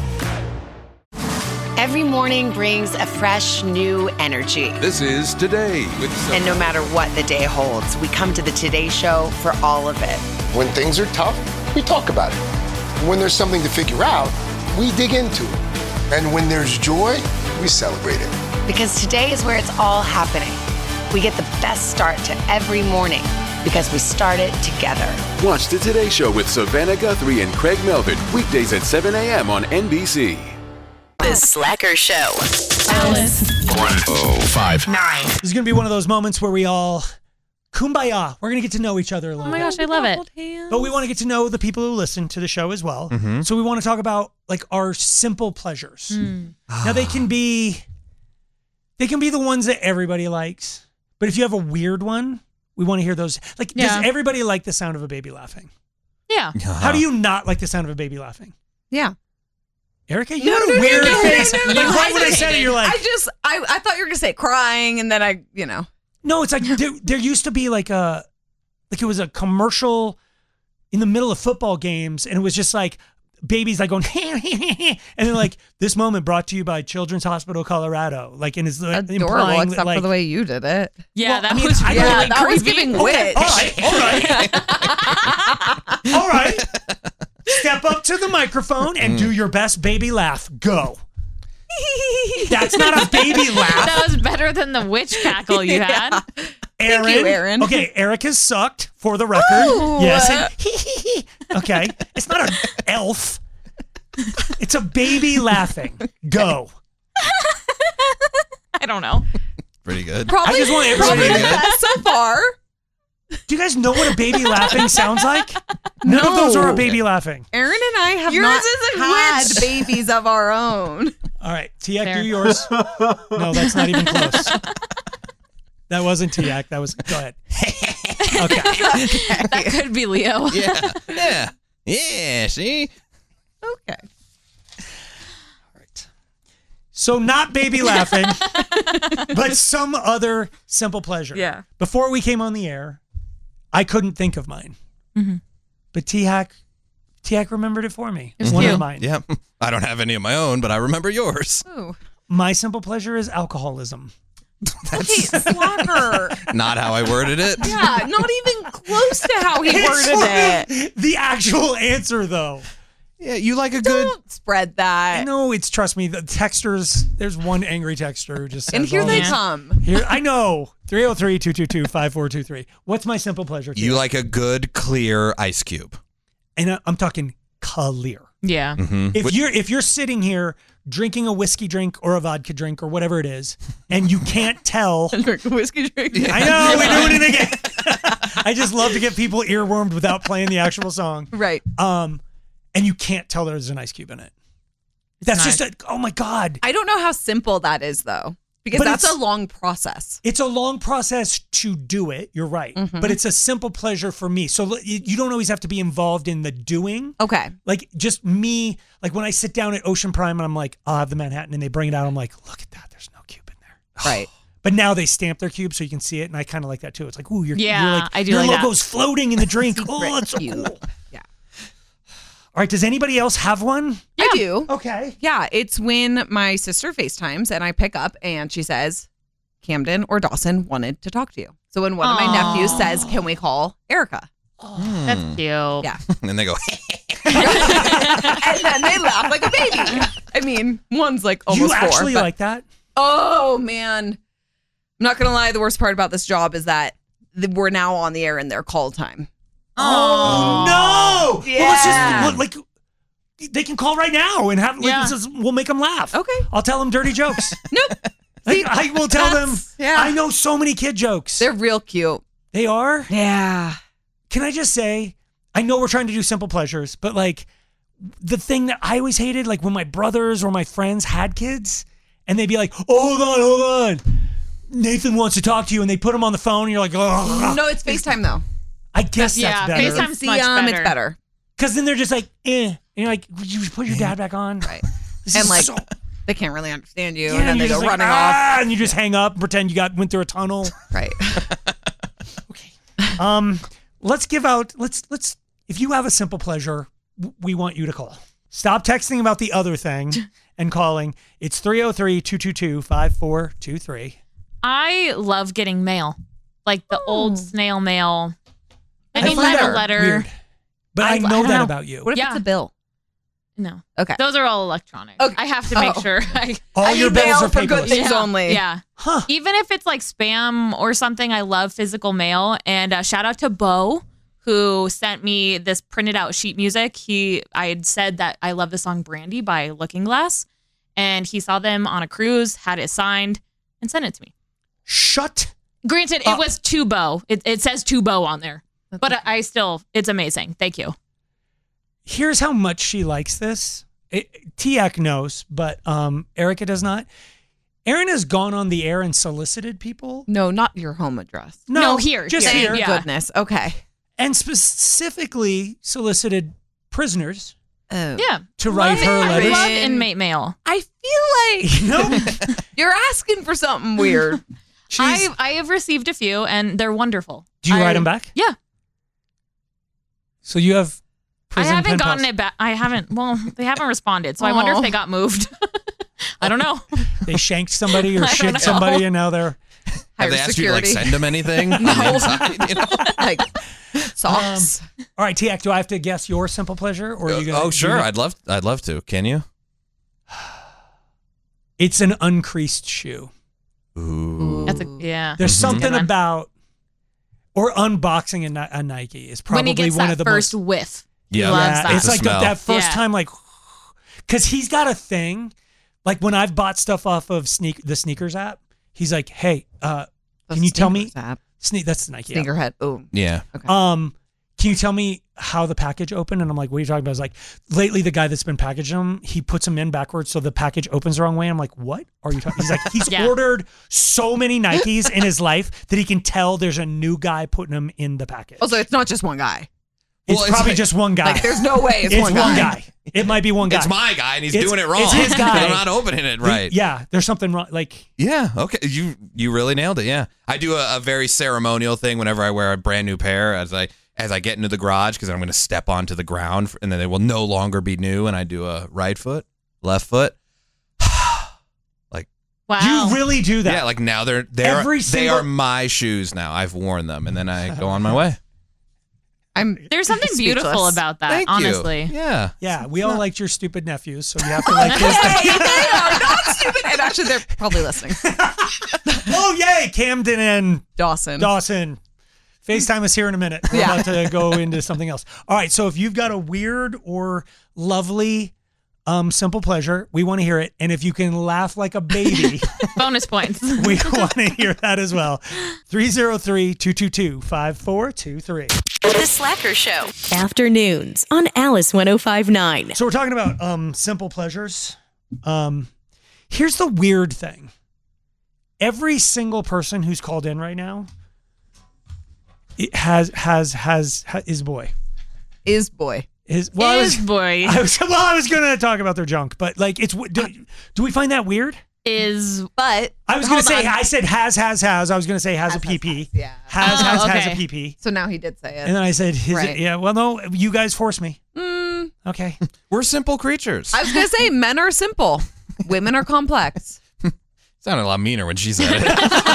Every morning brings a fresh, new energy. This is Today with And no matter what the day holds, we come to the Today Show for all of it. When things are tough, we talk about it. When there's something to figure out, we dig into it. And when there's joy, we celebrate it. Because today is where it's all happening. We get the best start to every morning because we start it together. Watch the Today Show with Savannah Guthrie and Craig Melvin, weekdays at seven a.m. on N B C. The Slacker Show. Alice. one oh five Nine. This is going to be one of those moments where we all Kumbaya. We're going to get to know each other a little Oh my bit. gosh, I love it. But we want to get to know the people who listen to the show as well. Mhm. So we want to talk about like our simple pleasures. Now they can be they can be the ones that everybody likes. But if you have a weird one, we want to hear those. Like Yeah. does everybody like the sound of a baby laughing? Yeah. How do you not like the sound of a baby laughing? Yeah. Erica, you No, had a no, no, weird no, no, face. no, no, Like no, right when I hesitated. said it, you're like I just, I, I thought you were gonna say crying, and then I, you know. No, it's like there, there used to be like a like it was a commercial in the middle of football games, and it was just like babies like going and then like this moment brought to you by Children's Hospital Colorado, like and it's Adorable, implying except that, like, for the way you did it. Yeah, Well, that I mean, was I really don't- that was creepy. giving Okay, witch. all right, all right, all right. Step up to the microphone and do your best baby laugh. Go. That's not a baby laugh. That was better than the witch cackle you had. Aaron. you, Aaron. Okay, Eric has sucked for the record. Oh. Yes. and okay. It's not an elf. It's a baby laughing. Go. I don't know. Pretty good. Probably, I just want everybody probably to the get- best so far. Do you guys know what a baby laughing sounds like? None of those are a baby laughing. Aaron and I have Yours not is a had witch. babies of our own. All right, Tiak, Fair. do yours. No, that's not even close. That wasn't Tiak. That was. Go ahead. Okay. That could be Leo. Yeah. Yeah. Yeah. See? Okay. So not baby laughing, but some other simple pleasure. Yeah. Before we came on the air, I couldn't think of mine. Mhm. But Tiak, Tiak remembered it for me. There's One few. of mine. Yeah. I don't have any of my own, but I remember yours. Ooh. My simple pleasure is alcoholism. Okay, slacker. Not how I worded it. Yeah, not even close to how he It's worded it. the actual answer, though. Yeah, you like a good. Don't spread that. No, it's trust me. The texters. There's one angry texter who just says, And here all they this. come. Here I know. three oh three, two two two, five four two three. What's my simple pleasure? You Tiak? like a good, clear ice cube. And I- I'm talking clear. Yeah. Mm-hmm. If you're if you're sitting here drinking a whiskey drink or a vodka drink or whatever it is, and you can't tell, Drink a whiskey drink. I know we're doing it again. I just love to get people earwormed without playing the actual song. Right. Um, and you can't tell there's an ice cube in it. That's nice. just a, oh my god. I don't know how simple that is though, because But that's it's- a long process. It's a long process to do it. You're right, Mhm. but it's a simple pleasure for me. So l- you you don't always have to be involved in the doing. Okay. Like just me, like when I sit down at Ocean Prime and I'm like, I'll have the Manhattan, and they bring it out. I'm like, look at that. There's no cube in there. Right. But now they stamp their cube so you can see it, and I kind of like that too. It's like, ooh, your, Yeah, you're like, I do your like that. logo's floating in the drink. Oh, Right. that's so Cute. cool. Yeah. All right, does anybody else have one? I do. Okay. Yeah, it's when my sister FaceTimes and I pick up and she says, Camden or Dawson wanted to talk to you. So when one of my Aw. nephews says, can we call Erica? That's cute. Yeah. And they go, And then they laugh like a baby. I mean, one's like almost you four. actually but- like that? Oh, man. I'm not going to lie. The worst part about this job is that th- we're now on the air in their call time. Oh, no! Yeah. Well, let's just well, like they can call right now and have like, Yeah. this is- we'll make them laugh. Okay. I'll tell them dirty jokes. Nope. Like, I will tell them. That's- yeah. I know so many kid jokes. They're real cute. They are. Yeah. Can I just say, I know we're trying to do simple pleasures, but like the thing that I always hated, like when my brothers or my friends had kids and they'd be like, oh, hold on, hold on. Nathan wants to talk to you. And they put him on the phone and you're like, oh. No, it's FaceTime though. I guess Yeah, that's better. FaceTime's See much them, it's better. better. Because then they're just like, eh. And you're like, would you put your dad back on? Right. This And is like, so- they can't really understand you. Yeah, and then you're they go just like, running "Ah," off. and you just hang up and pretend you got went through a tunnel. Right. Um, let's give out. Let's let's. If you have a simple pleasure, w- we want you to call. Stop texting about the other thing and calling. It's three oh three, two two two, five four two three. I love getting mail, like the old snail mail. I Any find kind of that letter. weird, But I, I- know I don't that know. about you. What if Yeah. it's a bill? No. Okay. Those are all electronic. Okay. I have to make Oh. sure. I, All I your need bills mail are for good paperless. things yeah, only. Yeah. Huh. Even if it's like spam or something, I love physical mail. And uh, shout out to Bo, who sent me this printed out sheet music. He, I had said that I love the song Brandy by Looking Glass, and he saw them on a cruise, had it signed, and sent it to me. Shut Granted, Uh, it was to Bo. It, it says to Bo on there. But I, I still, it's amazing. Thank you. Here's how much she likes this. It, Tiak knows, but um, Erica does not. Erin has gone on the air and solicited people. No, not your home address. No, No, here, just here. here. Yeah. Goodness. Okay. And specifically solicited prisoners Oh. Yeah. to write her I letters. love inmate mail. I feel like No. you're asking for something weird. I, I have received a few, and they're wonderful. Do you I- write them back? Yeah. So you have I prison haven't pen gotten pals. it back. I haven't. Well, they haven't responded, so I wonder Aw. if they got moved. I don't know. They shanked somebody or I don't shit know. somebody, and now they're Have Higher they asked you to like security. send them anything on the inside? You know? Like socks. Um, all right, Tiak, do I have to guess your simple pleasure, or are you gonna? Oh, sure. do- I'd love. I'd love to. Can you? It's an uncreased shoe. Ooh. That's a, yeah. There's Mhm. something Good one. about or unboxing a, Ni- a Nike is when he probably gets one that of the first most. whiff. He Yeah. loves Yeah, that. it's The like the, smell. that first Yeah. time, like, because he's got a thing. Like when I've bought stuff off of sneak the sneakers app, he's like, "Hey, uh, The can you tell me?" Sneakers app. Sneak. That's the Nike. app. Sneakerhead. Oh. Yeah. Um, can you tell me how the package opened? And I'm like, what are you talking about? It's like, lately the guy that's been packaging them, he puts them in backwards so the package opens the wrong way. I'm like, what are you talking? He's like, he's Yeah. ordered so many Nikes in his life that he can tell there's a new guy putting them in the package. Oh, so it's not just one guy. It's Well, it's probably like- just one guy. Like, there's no way it's, it's one guy. It might be one guy. It's my guy, and he's It's- doing it wrong. it's his guy. But I'm not opening it right. Yeah, there's something wrong. Like, Yeah. Okay. You you really nailed it. Yeah. I do a, a very ceremonial thing whenever I wear a brand new pair as I as I get into the garage because I'm going to step onto the ground f- and then they will no longer be new. And I do a right foot, left foot. like Wow. you really do that. yeah, like now they're they're Every they single- are my shoes now. I've worn them and then I go on my way. I'm There's something beautiful Speechless. about that, Thank you. honestly. Yeah. Yeah, we all liked your stupid nephews, so you have to like his. Hey, they are not stupid. And actually, they're probably listening. Oh, yay, Camden and Dawson. Dawson. FaceTime us here in a minute. We're Yeah. about to go into something else. All right, so if you've got a weird or lovely um, simple pleasure, we want to hear it. And if you can laugh like a baby, Bonus points. we want to hear that as well. three oh three, two two two, five four two three. The Slacker Show. Afternoons on Alice one oh five point nine. So we're talking about um, simple pleasures. Um, here's the weird thing. Every single person who's called in right now it has has has, has is boy. Is boy. Is well, Is I was, boy. I was, well, I was gonna talk about their junk, but like it's do, do we find that weird? Is But I was gonna Hold say on. I said has has has. I was gonna say has, Has, a has, P P. has, yeah. Has Oh, has has okay. a P P. so now he did say it. And then I said his, Right. yeah. Well, no, you guys forced me. Mm, Okay. We're simple creatures. I was gonna say men are simple, women are complex. Sounded a lot meaner when she said it.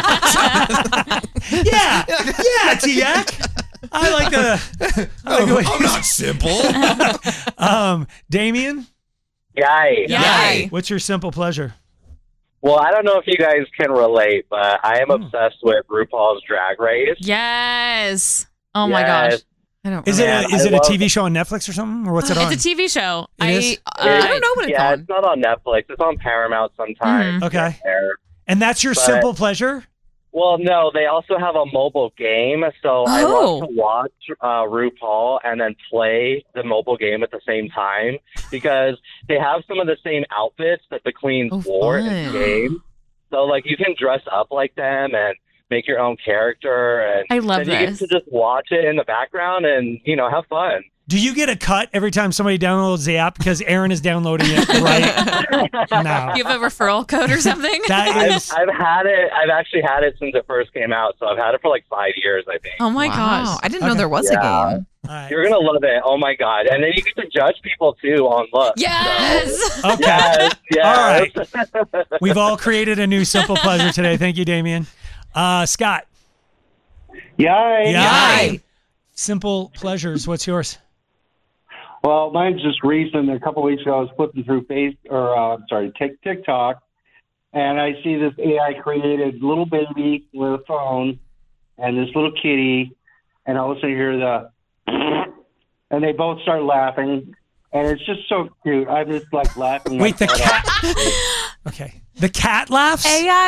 Yeah, yeah, Tiak. I like the. I like the way- I'm not simple. um, Damien, Yay. Yay. what's your simple pleasure? Well, I don't know if you guys can relate, but I am Hmm. obsessed with RuPaul's Drag Race. Yes. Oh my Yes. gosh. I don't. Is Man, it a, is I it a love- T V show on Netflix or something, or what's it on? It's a T V show. It I is? uh, I don't know what it's yeah, on. it's not on Netflix. It's on Paramount sometimes. Mhm. Okay. There. And that's your But- simple pleasure? Well, no, they also have a mobile game, so I Oh. love to watch uh, RuPaul and then play the mobile game at the same time because they have some of the same outfits that the queens Oh, wore in fun. the game. So, like, you can dress up like them and make your own character, and I love then you this. get to just watch it in the background and you know have fun. Do you get a cut every time somebody downloads the app? Because Aaron is downloading it right now. Do you have a referral code or something? That I've, is. I've had it. I've actually had it since it first came out, so I've had it for like five years, I think. Oh my Wow. gosh. I didn't know Okay. there was Yeah. a game. All right. You're gonna love it. Oh my god! And then you get to judge people too on looks. Yes. So, Okay. yes. Yes. All right. We've all created a new simple pleasure today. Thank you, Damien. Uh, Scott. Yay. Yay. Simple pleasures. What's yours? Well, mine's just recent. A couple weeks ago, I was flipping through Face or uh, sorry, Tik TikTok, and I see this A I created little baby with a phone and this little kitty, and all of a sudden you hear the, and they both start laughing, and it's just so cute. I'm just like laughing. Wait, the my butt cat. off. Okay. The cat laughs? A I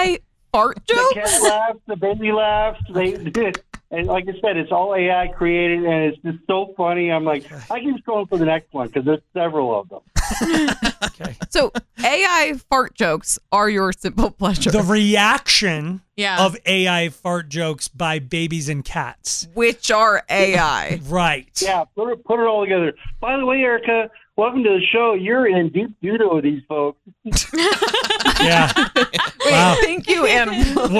fart The jokes? cat laughs, the baby laughs. They, and like I said, it's all A I created, and it's just so funny. I'm like, I can just go for the next one because there's several of them. Okay. So A I fart jokes are your simple pleasure. The reaction Yeah. of A I fart jokes by babies and cats. Which are A I. Right. Yeah, put it, put it all together. By the way, Erica, welcome to the show. You're in deep doo with these folks. Yeah. Wait, Wow. thank you, animal.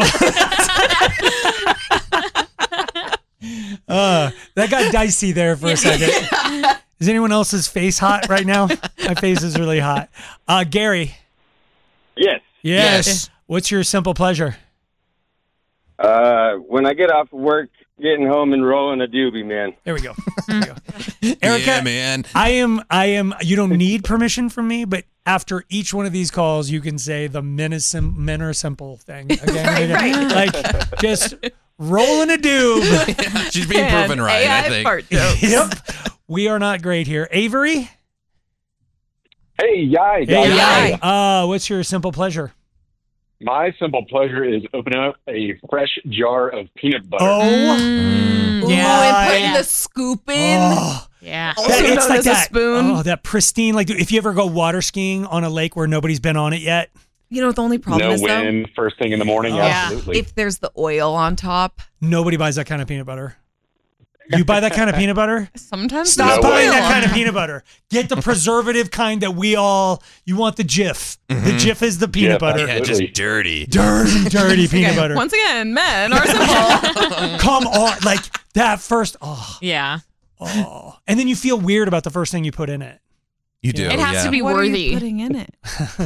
Uh, that got dicey there for a second. Is anyone else's face hot right now? My face is really hot. Uh, Gary. Yes. Yes. Yes. What's your simple pleasure? Uh, when I get off work, getting home and rolling a doobie, man. There we go. There we go. Erica, Yeah, man. I am, I am, you don't need permission from me, but after each one of these calls, you can say the men, is sim- men are simple thing. Again, and again. Right. Like, just rolling a doob. She's being proven right, A I I think. fart jokes. Yep. We are not great here. Avery? Hey, yay, Hey, guys. yay. Uh, what's your simple pleasure? My simple pleasure is opening up a fresh jar of peanut butter. Oh, Ooh, yeah. and putting the scoop in. Oh. Yeah. Also That- known it's like as a that, spoon. Oh, that pristine, like if you ever go water skiing on a lake where nobody's been on it yet. You know what the only problem No is, though? wind, first thing in the morning, Oh. absolutely. If there's the oil on top. Nobody buys that kind of peanut butter. You buy that kind of peanut butter? Sometimes Stop there's buying oil that on kind of top. peanut butter. Get the preservative kind that we all, you want the Jif. The Jif is the peanut Jif, butter. Yeah, just dirty. Dirty, dirty peanut Okay, butter. Once again, men are simple. Come on. Like that first, oh, Yeah. oh. And then you feel weird about the first thing you put in it. You do. It has yeah. to be What are worthy. you putting in it?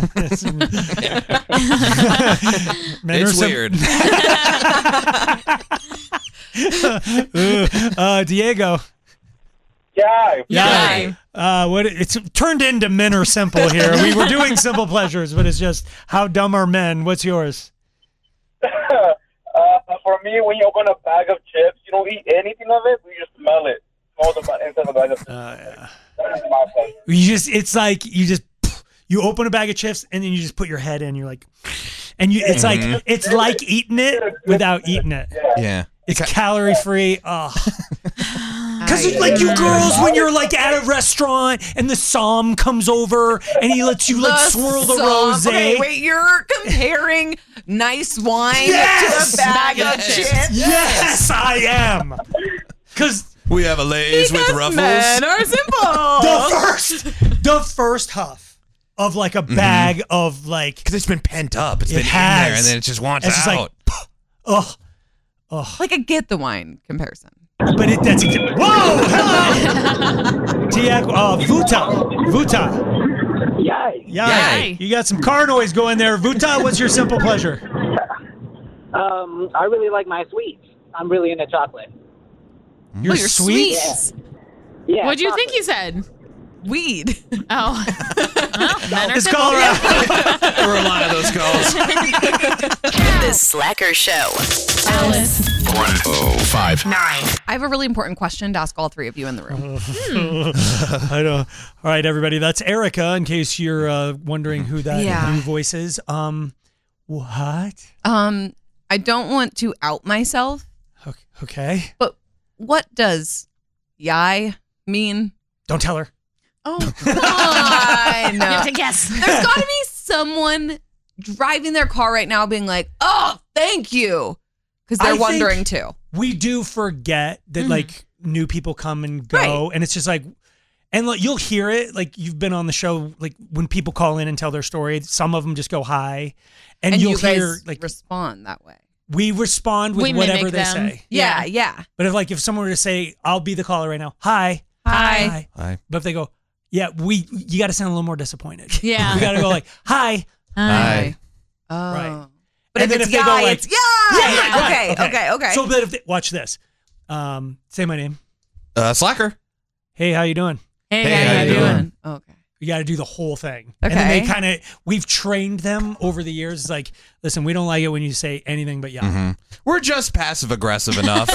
Men are It's sim- weird. uh, Diego. Yeah. Yeah. Uh, what it's turned into men are simple here. We were doing simple pleasures, but it's just how dumb are men? What's yours? uh, for me, when you open a bag of chips, you don't eat anything of it. You just smell it. Smell the ba- inside the bag of chips. Uh, yeah. That is my pleasure. You just it's like you just you open a bag of chips and then you just put your head in. You're like, and you it's Mhm. like it's like eating it without eating it. Yeah. It's calorie free. Oh. Because it's like you girls when you're like at a restaurant and the som comes over and he lets you like swirl the some- rosé. Okay, wait, you're comparing nice wine Yes! to a bag Yes. of chips? Yes, I am. Because We have a Lay's with Because ruffles. men are simple. the first, the first huff of like a bag of like, Because it's been pent up. It's It been in has. there, and then it just wants it's just like, out. oh, oh. Like I get the wine comparison. But it, that's exa- whoa, hello, Tiago, uh, Vuta, Vuta, Yay. yeah, Yay. you got some car noise going there. Vuta, what's your simple pleasure? Um, I really like my sweets. I'm really into chocolate. Your Oh, your sweets? sweets. Yeah. What'd you chocolate. think you said? Weed. Oh. Well, men are It's simple. Colorado. There were a lot of those calls. The Slacker Show. Alice. one oh five. Nine. I have a really important question to ask all three of you in the room. I know. All right, everybody. That's Erica. In case you're uh, wondering who that Yeah. new voice is. Um, what? Um, I don't want to out myself, Okay. but what does yai mean? Don't tell her. Oh, I You know. have to guess. There's got to be someone driving their car right now being like, oh, thank you. Because I they're think- wondering too. We do forget that Mhm. like new people come and go, and it's just like, and like, you'll hear it. Like you've been on the show, like when people call in and tell their story, some of them just go hi, and, And you'll you guys hear like respond that way. we respond with We whatever mimic they them. say. Yeah, yeah. But if like if someone were to say, "I'll be the caller right now," hi, Hi. Hi. But if they go, "Yeah," we you got to sound a little more disappointed. Yeah. we got to go like, "Hi." Hi. Oh. Right. But And if then it's if they go yai, like- it's yai. Yeah, right, okay, right, okay, okay. So, but if they, watch this. Um, say my name. Uh, Slacker. Hey, how you doing? Hey, Hey, how, how you you doing? doing? Okay. You got to do the whole thing. And then Okay. they kind of, we've trained them over the years. It's like, listen, we don't like it when you say anything but yeah. Mhm. We're just passive aggressive enough.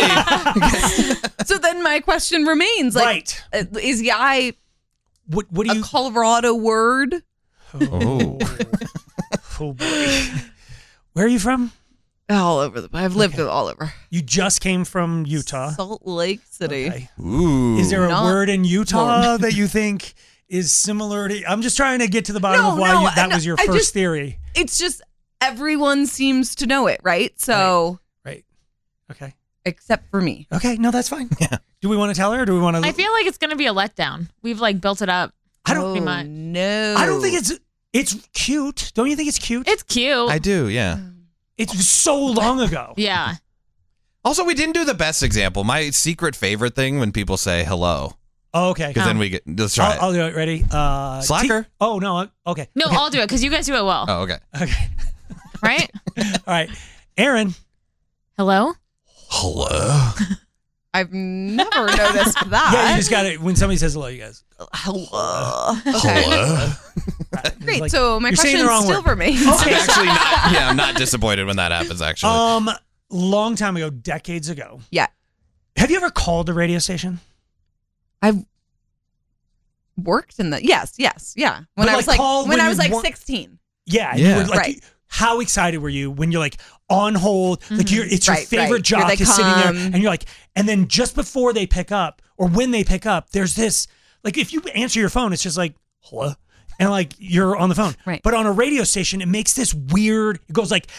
That So then my question remains: like, Right. uh, is yai What, what do a you, Oh. Colorado word? they, oh. oh boy. Where are you from? All over the. I've lived Okay. all over. You just came from Utah. Salt Lake City. Okay. Ooh. Is there a Not word in Utah warm. that you think is similar to? I'm just trying to get to the bottom No, of why no, you, that no, was your I first just- theory. It's just everyone seems to know it, right? So, Right. Okay. except for me. Okay. No, that's fine. Yeah. Do we want to tell her or do we want to? I feel like it's going to be a letdown. We've like built it up. I don't. Pretty much. No. I don't think it's. It's cute. Don't you think it's cute? It's cute. I do, yeah. It's so long ago. Yeah. Also, we didn't do the best example. My secret favorite thing when people say hello. Oh, okay. Because then we get, let's try I'll, it. I'll do it. Ready? Uh, Slacker? T- oh no. I- Okay. No, okay. I'll do it because you guys do it well. Oh, okay. Okay. Right? All right. Aaron. Hello? Hello. I've never noticed that. Yeah, you just got it. When somebody says hello, you guys. Hello. Okay. Hello. Great. Like, so my you're saying question the is wrong still word. for me. I'm actually not, yeah, I'm not disappointed when that happens, actually. Um, long time ago, decades ago. Yeah. Have you ever called a radio station? I've worked in the yes, yes, yeah. When But, I was like, like call when when I you was like weren't- sixteen. Yeah. Yeah. You were like, Right. How excited were you when you're like on hold, like you're it's your Right, favorite right. Here jock they is sitting there, come. and you're like, and then just before they pick up or when they pick up, there's this like if you answer your phone, it's just like hello, and like you're on the phone. Right. But on a radio station, it makes this weird. It goes like,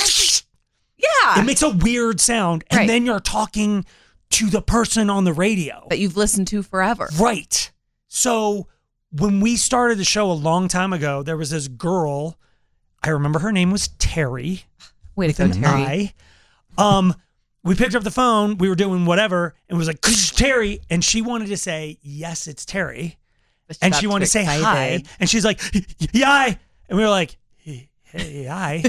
Yeah. it makes a weird sound, and Right. then you're talking to the person on the radio. that you've listened to forever. Right. So when we started the show a long time ago, there was this girl. I remember her name was Terry. Way to with go, an Terry. I. Um, we picked up the phone. We were doing whatever, and it was like Terry, and she wanted to say yes, it's Terry, But and got she too wanted to say hi, excited. and she's like, "Hi," and we were like, "Hey, hey, hi."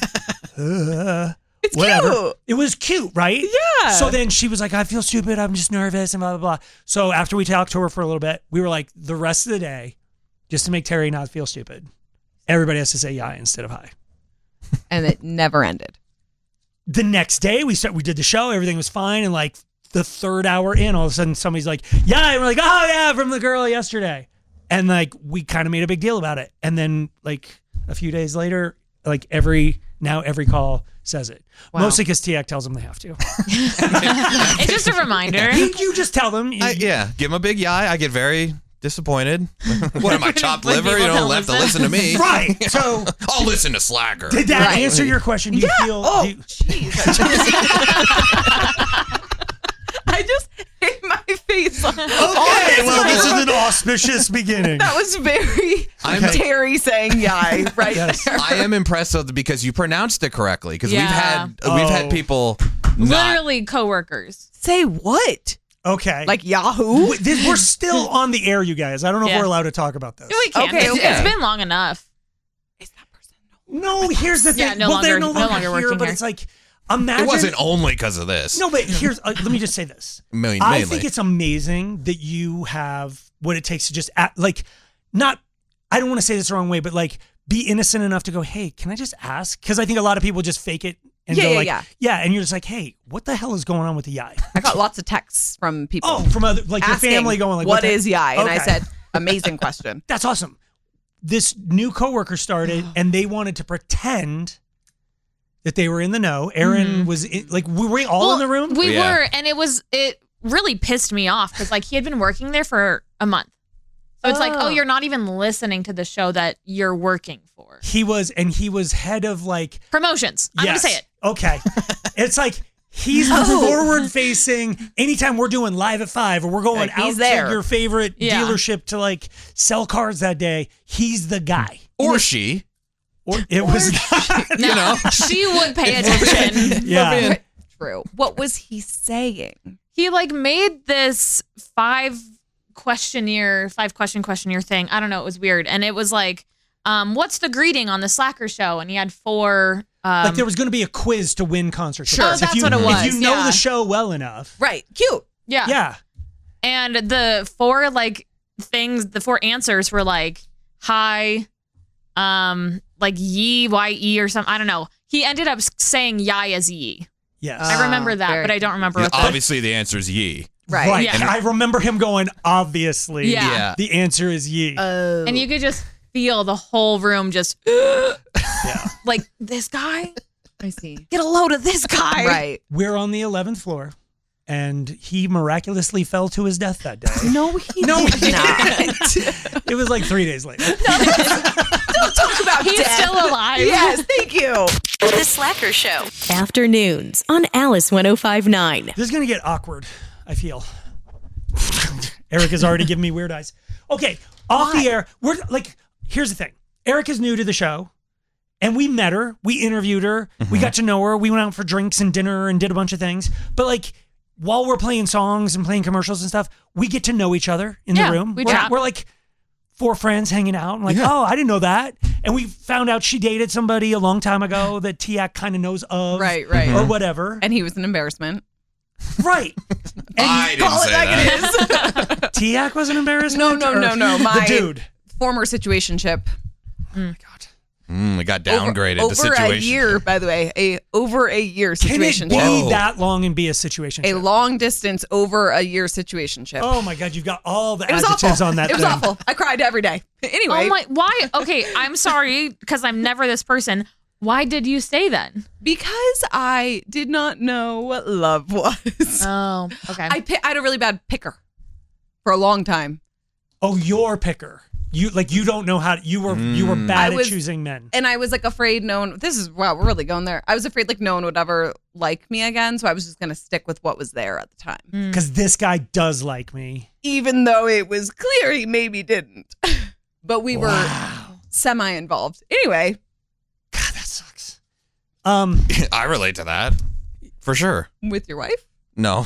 uh, It's whatever. cute. It was cute, right? Yeah. So then she was like, I feel stupid. I'm just nervous and blah, blah, blah. So after we talked to her for a little bit, we were like, the rest of the day, just to make Terry not feel stupid, everybody has to say yeah instead of hi. And it never ended. The next day, we start, we did the show. Everything was fine. And like the third hour in, all of a sudden somebody's like, yeah. And we're like, oh, yeah, from the girl yesterday. And like we kind of made a big deal about it. And then like a few days later, like every, now every call says it. Wow. Mostly because T X tells them they have to. It's just a reminder. you, you just tell them. I, yeah, give him a big yai. I get very disappointed. What am I, chopped When liver? You people don't don't have to listen to me. Right. So I'll listen to Slacker. did that Right. answer your question? Do you Yeah. feel? Oh, do you- jeez. I just hit my face. on- on okay. this Well, this is phone. an auspicious beginning. That was very I'm- Terry saying yay right Yes. there. I am impressed though because you pronounced it correctly. Because we've Yeah. had we've Oh. had people not. Literally coworkers. Say what? Okay. Like Yahoo? W- this- we're still on the air, you guys. I don't know if Yeah. we're allowed to talk about this. We can. Okay, It's- okay. It's been long enough. No, here's the thing. Yeah, no well, they're longer- no no longer, longer here, working but here. it's like, imagine. It wasn't only because of this. No, but here's. Uh, let me just say this. Mainly. I think it's amazing that you have what it takes to just act, like, not. I don't want to say this the wrong way, but like, be innocent enough to go, hey, can I just ask? Because I think a lot of people just fake it and Yeah, go yeah, like, yeah. yeah, and you're just like, hey, what the hell is going on with the yai? I got lots of texts from people. Oh, from other like asking, your family going like, what the- is yai? And I Okay. said, amazing question. That's awesome. This new coworker started, and they wanted to pretend that they were in the know. Aaron Mhm. was in, like, were we all in the room? We Yeah. were, and it was it really pissed me off because like he had been working there for a month. So it's like, Oh. oh, you're not even listening to the show that you're working for. He was, and he was head of like Promotions. I'm yes. gonna say it. Okay, it's like he's Oh. forward facing. Anytime we're doing live at five, or we're going Like, out he's to there. your favorite Yeah. dealership to like sell cars that day, he's the guy. or she. Or it was, No, You know. she would pay attention. yeah. True. What was he saying? He like made this five questionnaire, five question questionnaire thing. I don't know. It was weird, and it was like, um, what's the greeting on the Slacker show? And he had four. Um, Like there was going to be a quiz to win concert Sure, tickets. that's if you, what it was, If you know yeah. the show well enough, Right. Cute. yeah, yeah. And the four like things, the four answers were like hi, um, like ye, y e or something. I don't know. He ended up saying yai as ye. Yes. I remember Oh, that, very but I don't remember Yeah, what the obviously, the answer is ye. Right. Right. Yeah. And I remember him going, obviously, Yeah. Yeah. the answer is ye. Oh. and you could just feel the whole room just yeah. like this guy. I see. Get a load of this guy. Right. We're on the eleventh floor, and he miraculously fell to his death that day. No, he no, did he not. didn't. It was like three days later. Don't talk about He's death. still alive. Yes, thank you. The Slacker Show. Afternoons on Alice one oh five point nine. This is going to get awkward, I feel. Erica's already giving me weird eyes. Okay, off the air. We're like, here's the thing. Erica's new to the show, and we met her. We interviewed her. Mm-hmm. We got to know her. We went out for drinks and dinner and did a bunch of things. But like, while we're playing songs and playing commercials and stuff, we get to know each other in Yeah, the room. we we're, chat. we're like four friends hanging out. I'm like, Yeah. oh, I didn't know that. And we found out she dated somebody a long time ago that Tiak kind of knows of. Right, right. Or whatever. And he was an embarrassment. Right. I didn't Call it say like that. it is. Tiak was an embarrassment? No, no, Or no, no. My the dude. former situationship. Mm, it got downgraded. Over, the over a situation. year, by the way, a over a year Can it situationship. be Whoa. that long and be a situation? A long distance over a year situationship. Oh my God, you've got all the it was adjectives awful. on that It was thing. awful. I cried every day. Anyway, Oh my, why? Okay, I'm sorry because I'm never this person. Why did you stay then? because I did not know what love was. Oh, okay. I, pi- I had a really bad picker for a long time. Oh, your picker. You like you don't know how you were you were Mm. bad I was- at choosing men. And I was like afraid no one, this is, wow, we're really going there. I was afraid like no one would ever like me again. So I was just going to stick with what was there at the time. Because this guy does like me. Even though it was clear he maybe didn't. But we were semi involved. Anyway. God, that sucks. Um, I relate to that for sure. With your wife? No.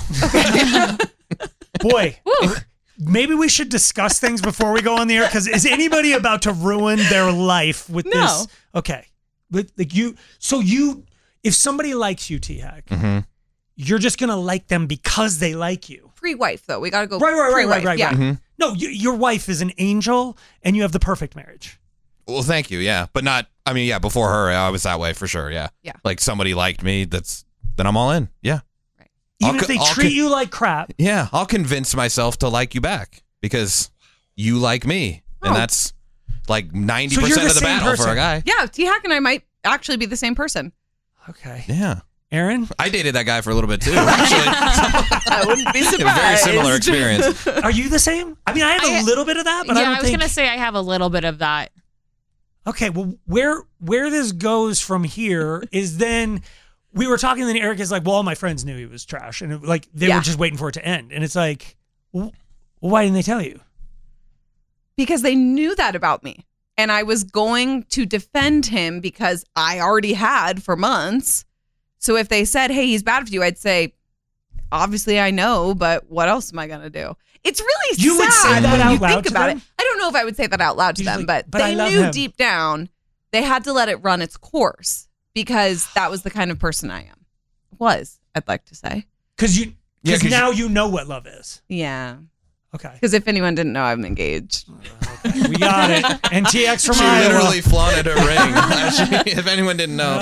boy, maybe we should discuss things before we go on the air. Because is anybody about to ruin their life with No. this? Okay, but like you, so you, if somebody likes you, T-Hack, Mm-hmm. you're just gonna like them because they like you. Pre wife, though. We got to go Right, right, right, pre-wife. right, right, Yeah. right. Mm-hmm. No, you, your wife is an angel, and you have the perfect marriage. Well, thank you. Yeah, but not. I mean, yeah. Before her, I was that way for sure. Yeah. Yeah. Like somebody liked me. That's then I'm all in. Yeah. I'll Even if co- they I'll treat con- you like crap. Yeah, I'll convince myself to like you back because you like me, and Oh. that's like ninety So you're percent the of the same battle for person. a guy. Yeah. T Hack and I might actually be the same person. Okay. Yeah. Aaron? I dated that guy for a little bit too. Actually, I wouldn't be a surprised. very similar experience. Are you the same? I mean, I have a I- little bit of that, but yeah, I don't I was think. gonna say I have a little bit of that. Okay, well, where where this goes from here is then we were talking, and then Eric is like, "Well, all my friends knew he was trash, and it, like they Yeah. were just waiting for it to end." And it's like, well, why didn't they tell you? Because they knew that about me. And I was going to defend him because I already had for months. So if they said, hey, he's bad for you, I'd say, obviously I know, but what else am I going to do? It's really You sad would say that when out you loud think to about them? it. I don't know if I would say that out loud to You're them, like, but, "But I they love knew him." deep down they had to let it run its course because that was the kind of person I am. Was, I'd like to say. Because you, Yeah, because 'cause now you know what love is. Yeah. Okay, Because if anyone didn't know, I'm engaged. we got it. And T X from She Iowa. literally flaunted her ring. She- if anyone didn't know.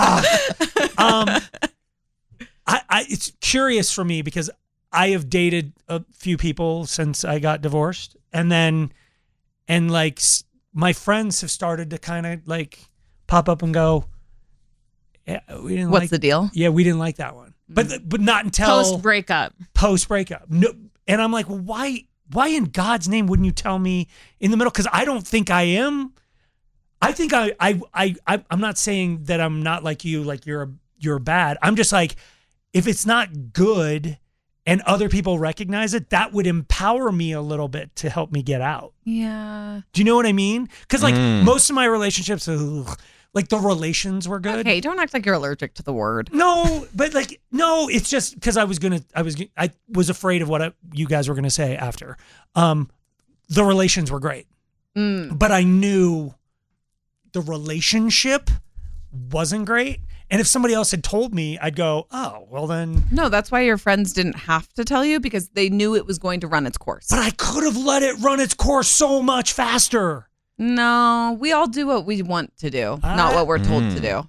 um, I, I it's curious for me because I have dated a few people since I got divorced, and then and like s- my friends have started to kind of like pop up and go, yeah, we didn't What's like the deal? Yeah, we didn't like that one, but but not until Post breakup. post breakup. No, and I'm like, well, why why in God's name wouldn't you tell me in the middle? Because I don't think I am. I think I I I I- I'm not saying that I'm not like you, like you're a, you're bad. I'm just like, if it's not good and other people recognize it, that would empower me a little bit to help me get out. Yeah. Do you know what I mean? Because like Mm. most of my relationships, ugh, like the relations were good. Okay, don't act like you're allergic to the word. No, but like no, it's just because I was gonna, I was, I was afraid of what I, you guys were gonna say after. Um, the relations were great, Mm. but I knew the relationship wasn't great. And if somebody else had told me, I'd go, oh, well then. No, that's why your friends didn't have to tell you because they knew it was going to run its course. But I could have let it run its course so much faster. No, we all do what we want to do, not what we're told Mm. to do.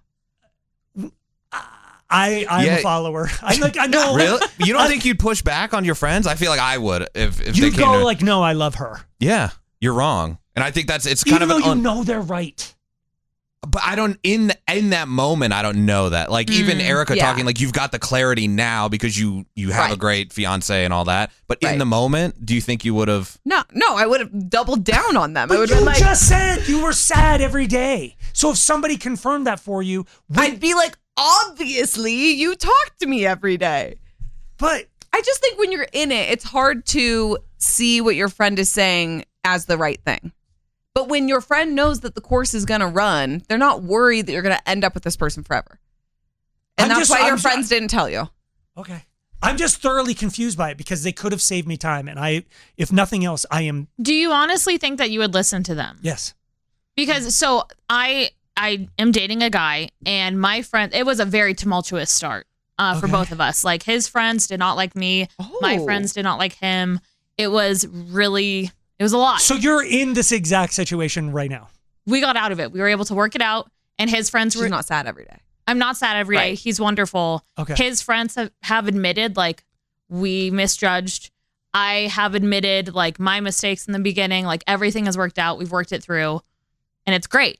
I, I'm Yeah. a follower. I like, I know. Really? You don't I- think you'd push back on your friends? I feel like I would if, if You they came go to, like, no, I love her. yeah, you're wrong. And I think that's it's kind Even of though an you un- know they're right. But I don't in in that moment. I don't know that. Like even Mm, Erica yeah. talking, like you've got the clarity now because you you have a Right. great fiance and all that. But in Right. the moment, do you think you would have? No, no, I would have doubled down on them. I But would you have been like, just said you were sad every day. So if somebody confirmed that for you, I'd be like, obviously, you talk to me every day. But I just think when you're in it, it's hard to see what your friend is saying as the right thing. But when your friend knows that the course is going to run, they're not worried that you're going to end up with this person forever. And I'm that's just- why your I'm- friends didn't tell you. Okay. I'm just thoroughly confused by it because they could have saved me time. And I, if nothing else, I am. Do you honestly think that you would listen to them? Yes. Because so I I am dating a guy, and my friend, it was a very tumultuous start uh, for Okay. both of us. Like his friends did not like me. My Oh. friends did not like him. It was really, it was a lot. So you're in this exact situation right now. We got out of it. We were able to work it out, and his friends She's were not sad every day. I'm not sad every day. Right. He's wonderful. Okay. His friends have, have admitted like we misjudged. I have admitted like my mistakes in the beginning. Like everything has worked out. We've worked it through, and it's great.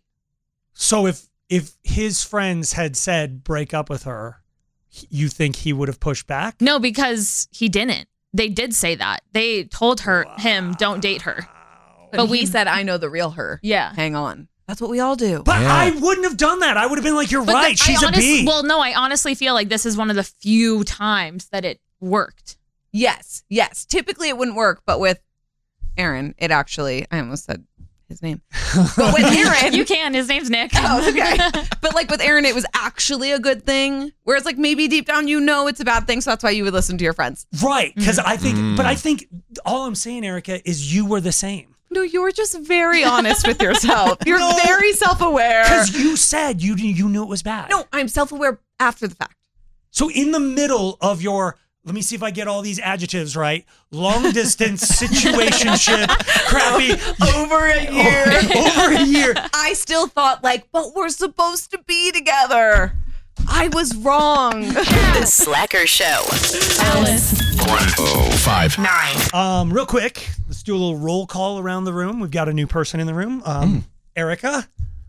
So if if his friends had said break up with her, you think he would have pushed back? No, because he didn't. They did say that. They told her him don't date her. But, But he we said, I know the real her. Yeah. Hang on. That's what we all do. But Yeah. I wouldn't have done that. I would have been like, you're But right. the- She's I a honest- bee. Well, no, I honestly feel like this is one of the few times that it worked. Yes, yes. Typically it wouldn't work, but with Aaron, it actually, I almost said his name. But with Aaron, You can. His name's Nick. Oh, okay. But like with Aaron, it was actually a good thing. Whereas like maybe deep down you know it's a bad thing, so that's why you would listen to your friends. Right. Because I think, Mm. but I think all I'm saying, Erica, is you were the same. No, you're just very honest with yourself. You're No. very self-aware. Because you said you you knew it was bad. No, I'm self-aware after the fact. So in the middle of your, let me see if I get all these adjectives right. Long distance, situationship, crappy. Over a year. Over a year. I still thought like, but we're supposed to be together. I was wrong. The Slacker Show. Alice. one oh five Nine. Um, real quick, let's do a little roll call around the room. We've got a new person in the room. Um, Erica.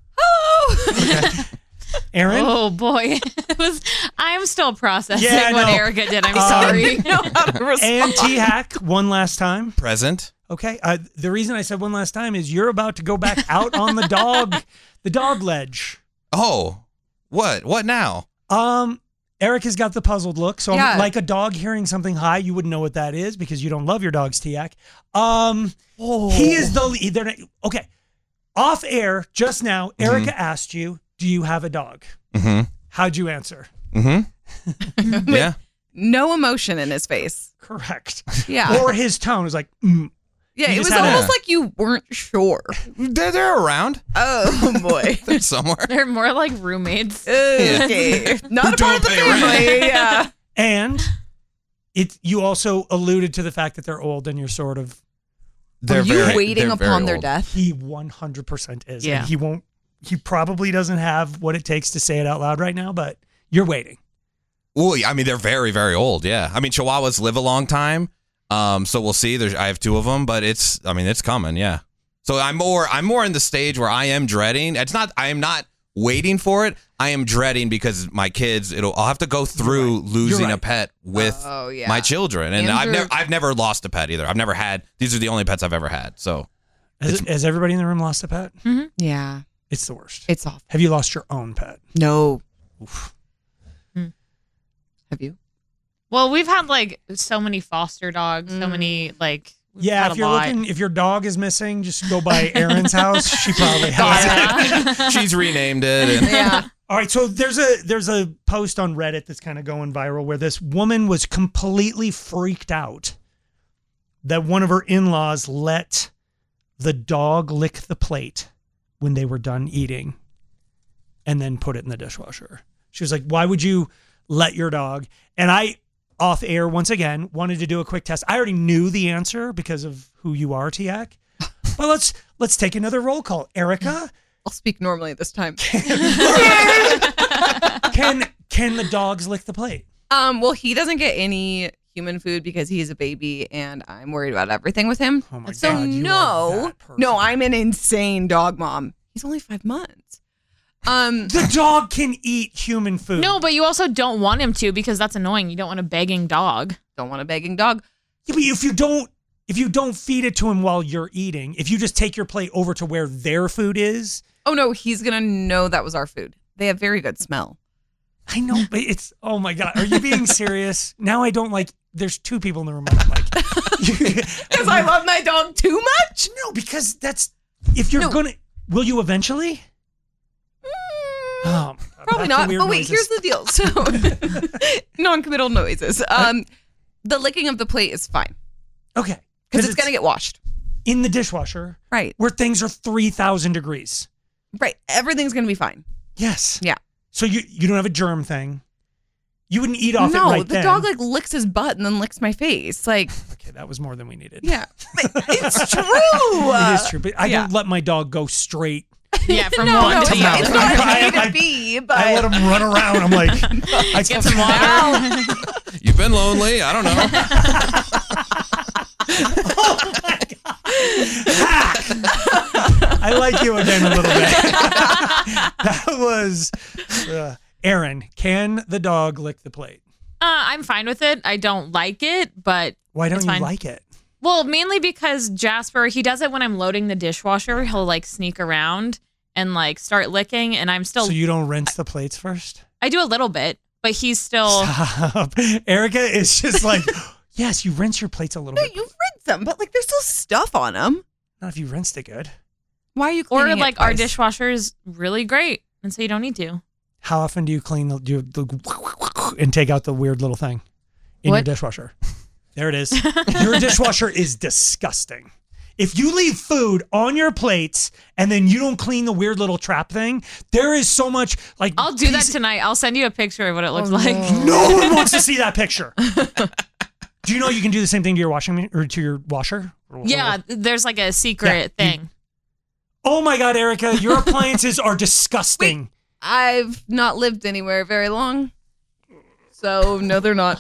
Oh. Aaron. Oh boy, it was. I'm still processing Yeah, what no. Erica did. I'm Um, sorry. know how to respond. And T-Hack, one last time. Present. Okay. Uh, the reason I said one last time is you're about to go back out on the dog, the dog ledge. Oh, what? What now? Um, Eric has got the puzzled look. So Yeah. like a dog hearing something high, you wouldn't know what that is because you don't love your dogs, T-Hack. Um, he is the lead. They're not- Okay. Off air just now, Erica asked you, do you have a dog? Mm-hmm. How'd you answer? Mm-hmm. Yeah. No emotion in his face. Correct. Yeah. Or his tone was like, mm. Yeah, You it just was had a- almost like you weren't sure. They're, they're around. Oh boy. They're somewhere. They're more like roommates. Okay. Not a Who part of the don't pay rent. family. Yeah. And it. You also alluded to the fact that they're old and you're sort of, They're Are you very, waiting they're very upon their old. death? he one hundred percent is. Yeah. And he won't, he probably doesn't have what it takes to say it out loud right now, but you're waiting. Well, yeah, I mean, they're very, very old. Yeah. I mean, Chihuahuas live a long time. Um, so we'll see. There's, I have two of them, but it's, I mean, it's coming. Yeah. So I'm more, I'm more in the stage where I am dreading. It's not, I am not waiting for it. I am dreading because my kids, it'll, I'll have to go through losing right. a pet with Oh, yeah. my children. And I've Andrew- never, I've never lost a pet either. I've never had, these are the only pets I've ever had. So Has, has everybody in the room lost a pet? Yeah. It's the worst. It's awful. Have you lost your own pet? No. Oof. Have you? Well, we've had like so many foster dogs, so many like. we've Yeah, had if a you're lot. looking, if your dog is missing, just go by Erin's house. She probably has it. she's renamed it. And Yeah. All right, so there's a there's a post on Reddit that's kind of going viral where this woman was completely freaked out that one of her in-laws let the dog lick the plate when they were done eating and then put it in the dishwasher. She was like, "Why would you let your dog?" And I, off air once again, wanted to do a quick test. I already knew the answer because of who you are, Tiak. But let's let's take another roll call. Erica, I'll speak normally this time. can can the dogs lick the plate? Um, well, he doesn't get any human food because he's a baby and I'm worried about everything with him. Oh my so God, you are no, that person. no, I'm an insane dog mom. He's only five months. Um, the dog can eat human food. No, but you also don't want him to because that's annoying. You don't want a begging dog. Don't want a begging dog. Yeah, but if you don't, if you don't feed it to him while you're eating, if you just take your plate over to where their food is. Oh no, he's gonna know that was our food. They have very good smell. I know, but it's, oh my God, are you being serious? Now I don't like, there's two people in the room. I'm like, because I love my dog too much? No, because that's, if you're no. gonna, will you eventually? Mm, oh, probably not. But wait, noises. Here's the deal. So, non-committal noises. Um, the licking of the plate is fine. Okay. Because it's, it's going to get washed. In the dishwasher. Right. Where things are three thousand degrees. Right. Everything's going to be fine. Yes. Yeah. So you you don't have a germ thing. You wouldn't eat off no, it right the then. dog like licks his butt and then licks my face. Like, okay, that was more than we needed. Yeah, it's true. It is true, but I yeah. don't let my dog go straight. Yeah, from no, one no, to the other. It's not I, I, I, to be, but I let him run around. I'm like, I get some water. You've been lonely. I don't know. Oh my God. I like you again a little bit. That was uh, Aaron. Can the dog lick the plate? Uh, I'm fine with it. I don't like it, but why don't it's you fine. like it? Well, mainly because Jasper, he does it when I'm loading the dishwasher. He'll like sneak around and like start licking, and I'm still. So you don't rinse the plates first? I do a little bit, but he's still. Stop. Erica is just like, yes, you rinse your plates a little no, bit. You rinse them, but like there's still stuff on them. Not if you rinsed it good. Why are you Or cleaning like it our twice? dishwasher is really great, and so you don't need to. How often do you clean the, do the and take out the weird little thing in What? your dishwasher? There it is. Your dishwasher is disgusting. If you leave food on your plates and then you don't clean the weird little trap thing, there is so much like. I'll do that tonight. I'll send you a picture of what it looks Oh, like. no. No one wants to see that picture. Do you know you can do the same thing to your washing ma- or to your washer? Yeah, there's like a secret Yeah, you- thing. Oh my God, Erica, your appliances are disgusting. Wait, I've not lived anywhere very long, so no, they're not.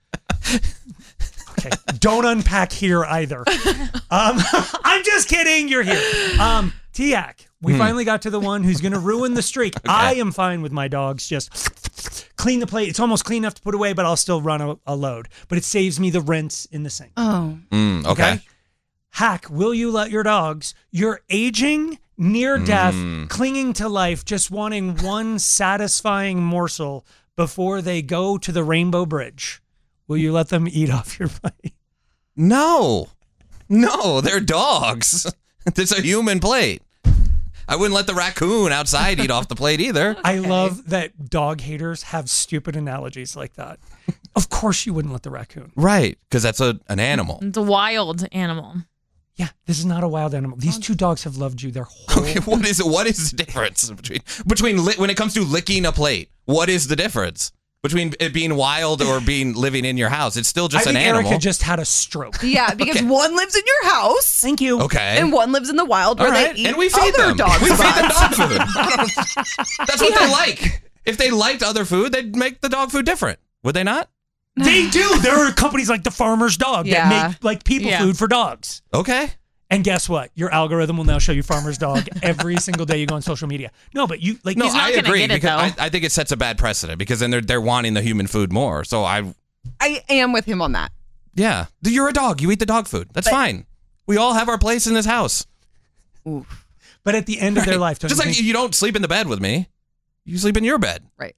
Okay, don't unpack here either. Um, I'm just kidding. You're here. Um, Tiak, we Hmm. finally got to the one who's going to ruin the streak. I am fine with my dogs just clean the plate. It's almost clean enough to put away, but I'll still run a, a load. But it saves me the rinse in the sink. Oh. Mm, okay. Hack, will you let your dogs, you're aging, near death, Mm. clinging to life, just wanting one satisfying morsel before they go to the Rainbow Bridge? Will you let them eat off your plate? No. No, they're dogs. It's a human plate. I wouldn't let the raccoon outside eat off the plate either. I love that dog haters have stupid analogies like that. Of course you wouldn't let the raccoon. Right, because that's a, an animal. It's a wild animal. Yeah, this is not a wild animal. These two dogs have loved you their whole Okay, what is it? What is the difference between between li- when it comes to licking a plate? What is the difference between it being wild or being living in your house? It's still just I an think animal. Erica just had a stroke. Yeah, because Okay. one lives in your house. Thank you. Okay. And one lives in the wild where All right, they eat and we feed other them. dogs' We feed them butts. dog food. I don't- That's what they like. If they liked other food, they'd make the dog food different. Would they not? They do. There are companies like the Farmer's Dog Yeah. that make like people Yeah. food for dogs. Okay. And guess what? Your algorithm will now show you Farmer's Dog every single day you go on social media. No, but you like No, He's not I gonna agree get it, because I, though. I think it sets a bad precedent because then they're they're wanting the human food more. So I, I am with him on that. yeah, you're a dog. You eat the dog food. That's But- fine. We all have our place in this house. Oof. But at the end of their life, don't Just you like think- you don't sleep in the bed with me. You sleep in your bed. Right.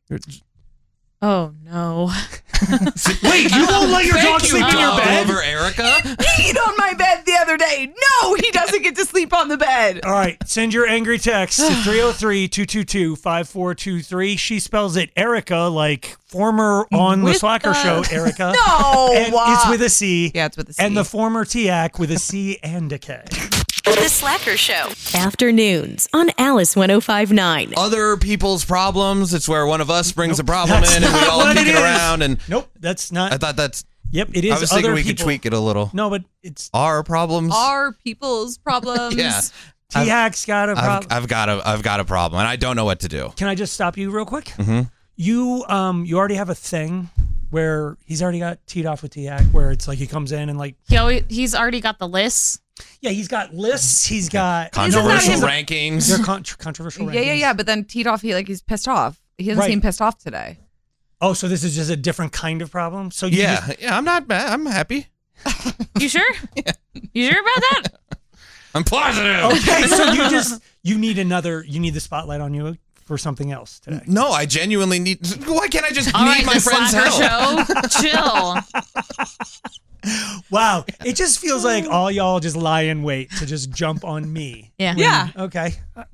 Oh no. wait, you won't let your Thank dog you, sleep in your dog bed? lover Erica. He peed on my bed the other day. No, he doesn't get to sleep on the bed. All right, send your angry text to three oh three, two two two, five four two three. She spells it Erica, like former on the With Slacker a- show, Erica. No, And wow. it's with a C. Yeah, it's with a C. And the former Tiak with a C and a K. The Slacker Show. Afternoons on Alice one oh five point nine. Other people's problems. It's where one of us brings a problem That's in and we not all what kick it it is. around. And Nope, that's not. I thought that's. Yep, it is. I was thinking other we could people. tweak it a little. No, but it's Our problems. Our people's problems. Yeah. Tiak's got a I've, problem. I've got a I've got a problem and I don't know what to do. Can I just stop you real quick? Mm-hmm. You um you already have a thing where he's already got teed off with Tiak, where it's like he comes in and like He always, he's already got the lists. Yeah, he's got lists. He's got Controversial no, rankings. They're con- controversial rankings. Yeah, yeah, yeah. But then teed off, he like he's pissed off. He doesn't Right. seem pissed off today. Oh, so this is just a different kind of problem. So you Yeah, just- yeah, I'm not mad. I'm happy. You sure? You sure about that? I'm positive. okay, so you just you need another. You need the spotlight on you for something else today. No, I genuinely need. Why can't I just All need right, my the friend's Slacker help? Show. Chill. Wow, it just feels like all y'all just lie in wait to just jump on me. Yeah. When- Yeah. Okay.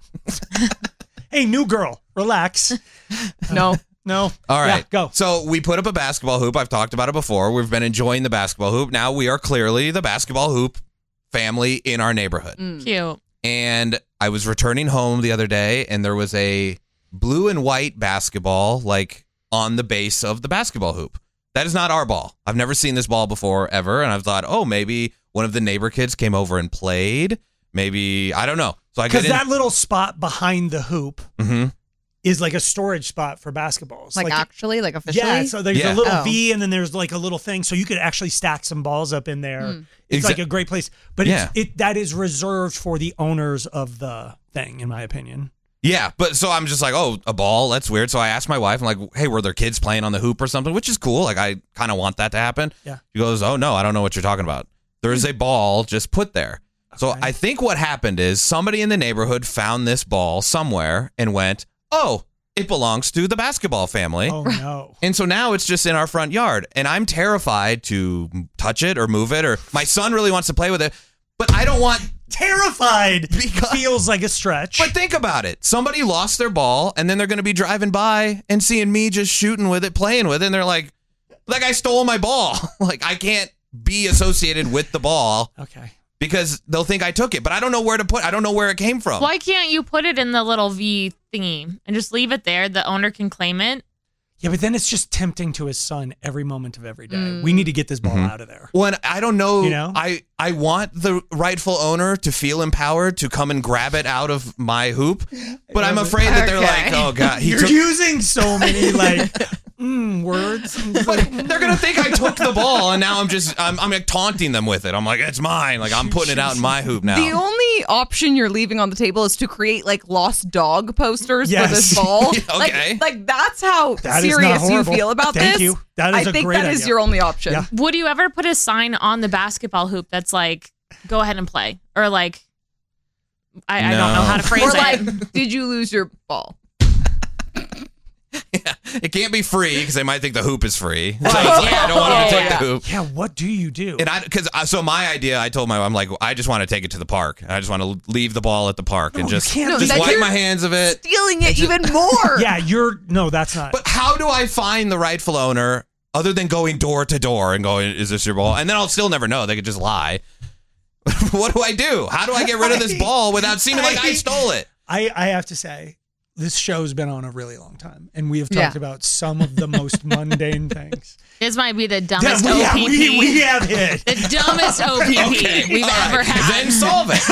Hey, new girl, relax. No. No. All right, Yeah, go. So we put up a basketball hoop. I've talked about it before. We've been enjoying the basketball hoop. Now we are clearly the basketball hoop family in our neighborhood. Cute. And I was returning home the other day, and there was a blue and white basketball like on the base of the basketball hoop. That is not our ball. I've never seen this ball before ever, and I've thought, oh, maybe one of the neighbor kids came over and played. Maybe I don't know. So I get Because in. that little spot behind the hoop Mhm. is like a storage spot for basketballs. Like, actually, like officially. Yeah, so there's Yeah. a little Oh. V and then there's like a little thing, so you could actually stack some balls up in there. Mm. It's Exa- like a great place, but Yeah. it's, it that is reserved for the owners of the thing, in my opinion. Yeah, but so I'm just like, oh, a ball, that's weird. So I asked my wife, I'm like, hey, were there kids playing on the hoop or something? Which is cool. Like, I kind of want that to happen. Yeah. She goes, oh, no, I don't know what you're talking about. There is a ball just put there. So I think what happened is somebody in the neighborhood found this ball somewhere and went, oh, it belongs to the basketball family. Oh no. And so now it's just in our front yard. And I'm terrified to touch it or move it, or my son really wants to play with it, but I don't want. Terrified feels like a stretch. But think about it. Somebody lost their ball, and then they're going to be driving by and seeing me just shooting with it, playing with it, and they're like, like I stole my ball. Like, I can't be associated with the ball. Okay. Because they'll think I took it, but I don't know where to put. I don't know where it came from. Why can't you put it in the little V thingy and just leave it there? The owner can claim it. Yeah, but then it's just tempting to his son every moment of every day. Mm. We need to get this ball Mhm. out of there. When I don't know, You know? I I want the rightful owner to feel empowered to come and grab it out of my hoop, but I'm afraid that they're Okay. like, oh god, he You're took. using so many like mm, words. But they're gonna think I took the ball, and now I'm just I'm I'm like taunting them with it. I'm like, it's mine. Like I'm putting it out in my hoop now. The only option you're leaving on the table is to create like lost dog posters Yes. for this ball. Okay. Like, like that's how That is not serious you horrible. feel about Thank this. you. That is I a think great that is idea. your only option. Yeah. Would you ever put a sign on the basketball hoop that's like, go ahead and play? Or like, I, I don't know how to phrase Or it. like, did you lose your ball? It can't be free because they might think the hoop is free. So Right. it's like, I don't want them to Yeah, take yeah. the hoop. Yeah, what do you do? And I, because so my idea, I told my, I'm like, I just want to take it to the park. I just want to leave the ball at the park and No, you just, can't No, just that wipe you're my hands of it. Stealing it even more. Yeah, you're no, that's not. But how do I find the rightful owner other than going door to door and going, is this your ball? And then I'll still never know. They could just lie. What do I do? How do I get rid of this ball without seeming like I stole it? I, I have to say, this show's been on a really long time, and we have talked Yeah. about some of the most mundane things. This might be the dumbest Yeah, we, O P P. we, we have hit. The dumbest O P P Okay, we've all right. ever had. Then solve it.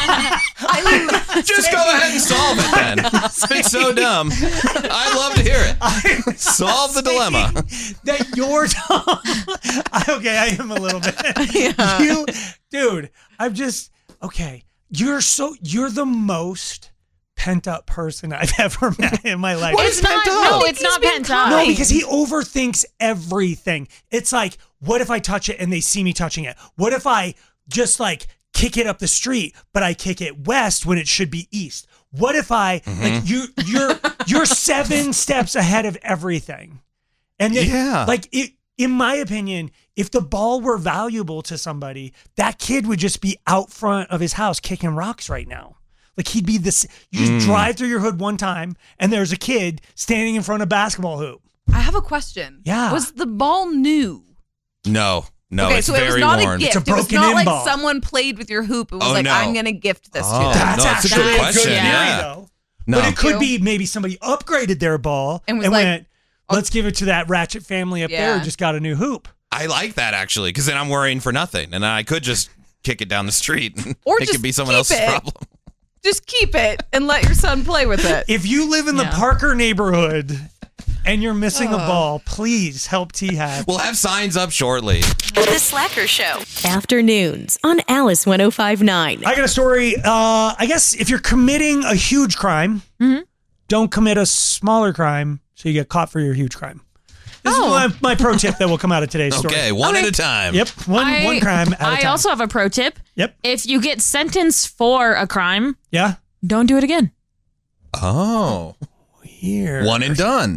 I Just go ahead and solve it then. If it's so dumb, I'd love to hear it. Solve the dilemma. That you're dumb. Okay, I am a little bit. Yeah. You, dude, I'm just okay. You're so you're the most pent up person I've ever met in my life. It's not. No, it's not being pent up. No, kind. because he overthinks everything. It's like, what if I touch it and they see me touching it? What if I just like kick it up the street, but I kick it west when it should be east? What if I like you? You're you're seven steps ahead of everything, and then, Yeah. like it. In my opinion, if the ball were valuable to somebody, that kid would just be out front of his house kicking rocks right now. Like he'd be this. You just Mm. drive through your hood one time, and there's a kid standing in front of a basketball hoop. I have a question. Yeah. Was the ball new? No, no, okay, it's so it was very not worn. a gift. It's a it was broken not in like ball. someone played with your hoop. It was Oh, like, no. I'm going to gift this Oh, to them. That's no, it's a actually good a question. good theory, Yeah. though. No. But it could You? be maybe somebody upgraded their ball And and, was like, went, let's give it to that Ratchet family up there Yeah. who just got a new hoop. I like that actually, because then I'm worrying for nothing, and I could just kick it down the street. And Or it just could be someone keep else's it. problem. Just keep it and let your son play with it. If you live in the Yeah. Parker neighborhood, and you're missing a Oh. ball, please help T-Hack. We'll have signs up shortly. The Slacker Show. Afternoons on Alice one oh five point nine. I got a story. Uh, I guess if you're committing a huge crime, don't commit a smaller crime so you get caught for your huge crime. This Oh. is my, my pro tip that will come out of today's story. Okay, one at a time. Yep, one I, one crime at a I time. also have a pro tip. Yep. If you get sentenced for a crime, yeah, don't do it again. Oh. Weird. One and done.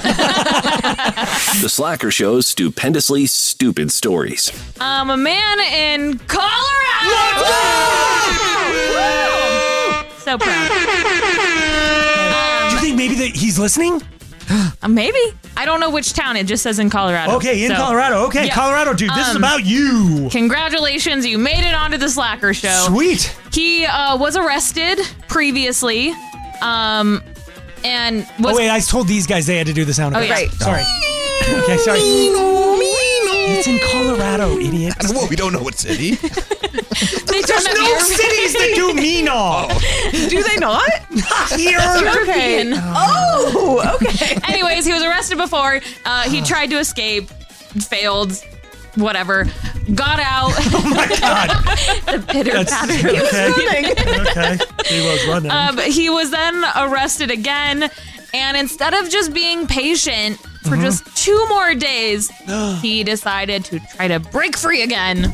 The Slacker Show's stupendously stupid stories. Um, a man in Colorado. Woo! So proud. Do you think maybe that he's listening? Uh, maybe. I don't know which town. It just says in Colorado. Okay, in So- Colorado. Okay, Yeah. Colorado, dude. This is Um, about you. Congratulations, you made it onto the Slacker Show. Sweet. He uh, was arrested previously, um, and was Oh wait, I told these guys they had to do the sound Oh, effects. yeah. Sorry. Okay, sorry. It's in Colorado, idiot. Well, we don't know what city. They There's don't have no your- cities that do Meemaw. Do they not? Not here. Okay. European. Oh, okay. Anyways, he was arrested before. Uh, he tried to escape, failed, whatever. Got out. Oh my god. The pitter That's patter. okay. Okay. He was running. Um, he was then arrested again, and instead of just being patient for Mhm. just two more days, he decided to try to break free again.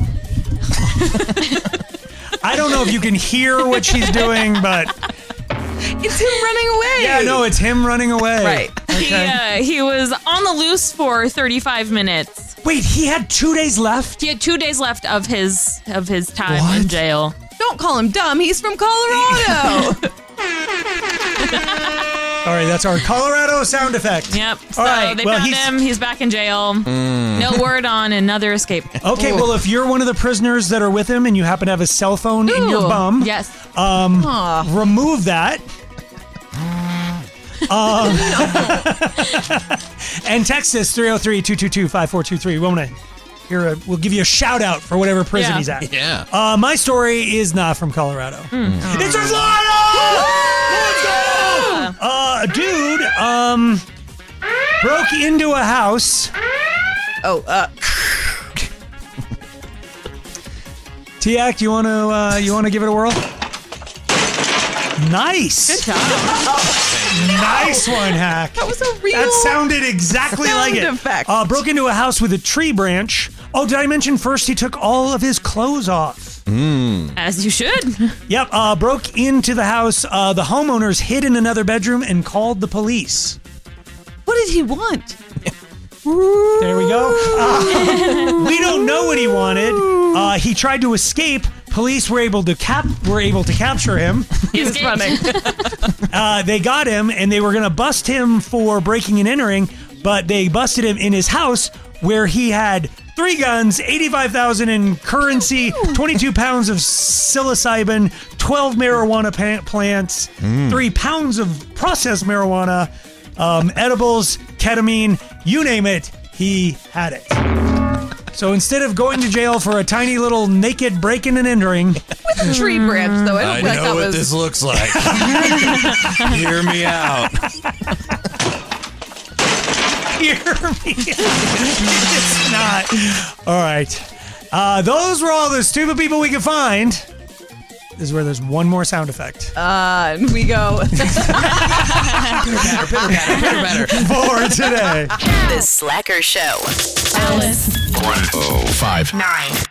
I don't know if you can hear what she's doing, but It's him running away. yeah, no, it's him running away. Right. He, uh, he was on the loose for thirty-five minutes. Wait, he had two days left? He had two days left of his of his time in jail. Don't call him dumb. He's from Colorado. All right, that's our Colorado sound effect. Yep. So All right, they well, found he's- him. He's back in jail. No word on another escape. Okay, well, if you're one of the prisoners that are with him and you happen to have a cell phone in your Ooh, bum, yes. um, Aw. remove that. Um, and text us three oh three, two two two, five four two three. We'll, hear a, we'll give you a shout out for whatever prison Yeah. he's at. Yeah. Uh, my story is not from Colorado. It's from Florida! Let's go! Uh, a dude um, broke into a house. Oh, uh. Tiak, you want to uh, you want to give it a whirl? Nice. Good job. Nice one, Hack. That was a real That sounded exactly sound like it. effect. Uh, broke into a house with a tree branch. Oh, did I mention first he took all of his clothes off? As you should. Yep. Uh, broke into the house. Uh, the homeowners hid in another bedroom and called the police. What did he want? There we go. Uh, we don't know what he wanted. Uh, he tried to escape. Police were able to cap were able to capture him. He was running. Uh, they got him and they were going to bust him for breaking and entering, but they busted him in his house where he had three guns, eighty-five thousand in currency, twenty-two pounds of psilocybin, twelve marijuana pa- plants, three pounds of processed marijuana, um, edibles, ketamine, you name it, he had it. So instead of going to jail for a tiny little naked breaking and entering, With a tree branch, though. I don't I feel like know that what was. this looks like. Hear me out. hear me. It's not. All right. Uh, those were all the stupid people we could find. This is where there's one more sound effect. Uh, and we go. Pitter patter, pitter patter. For today. The Slacker Show. Alice one oh five nine.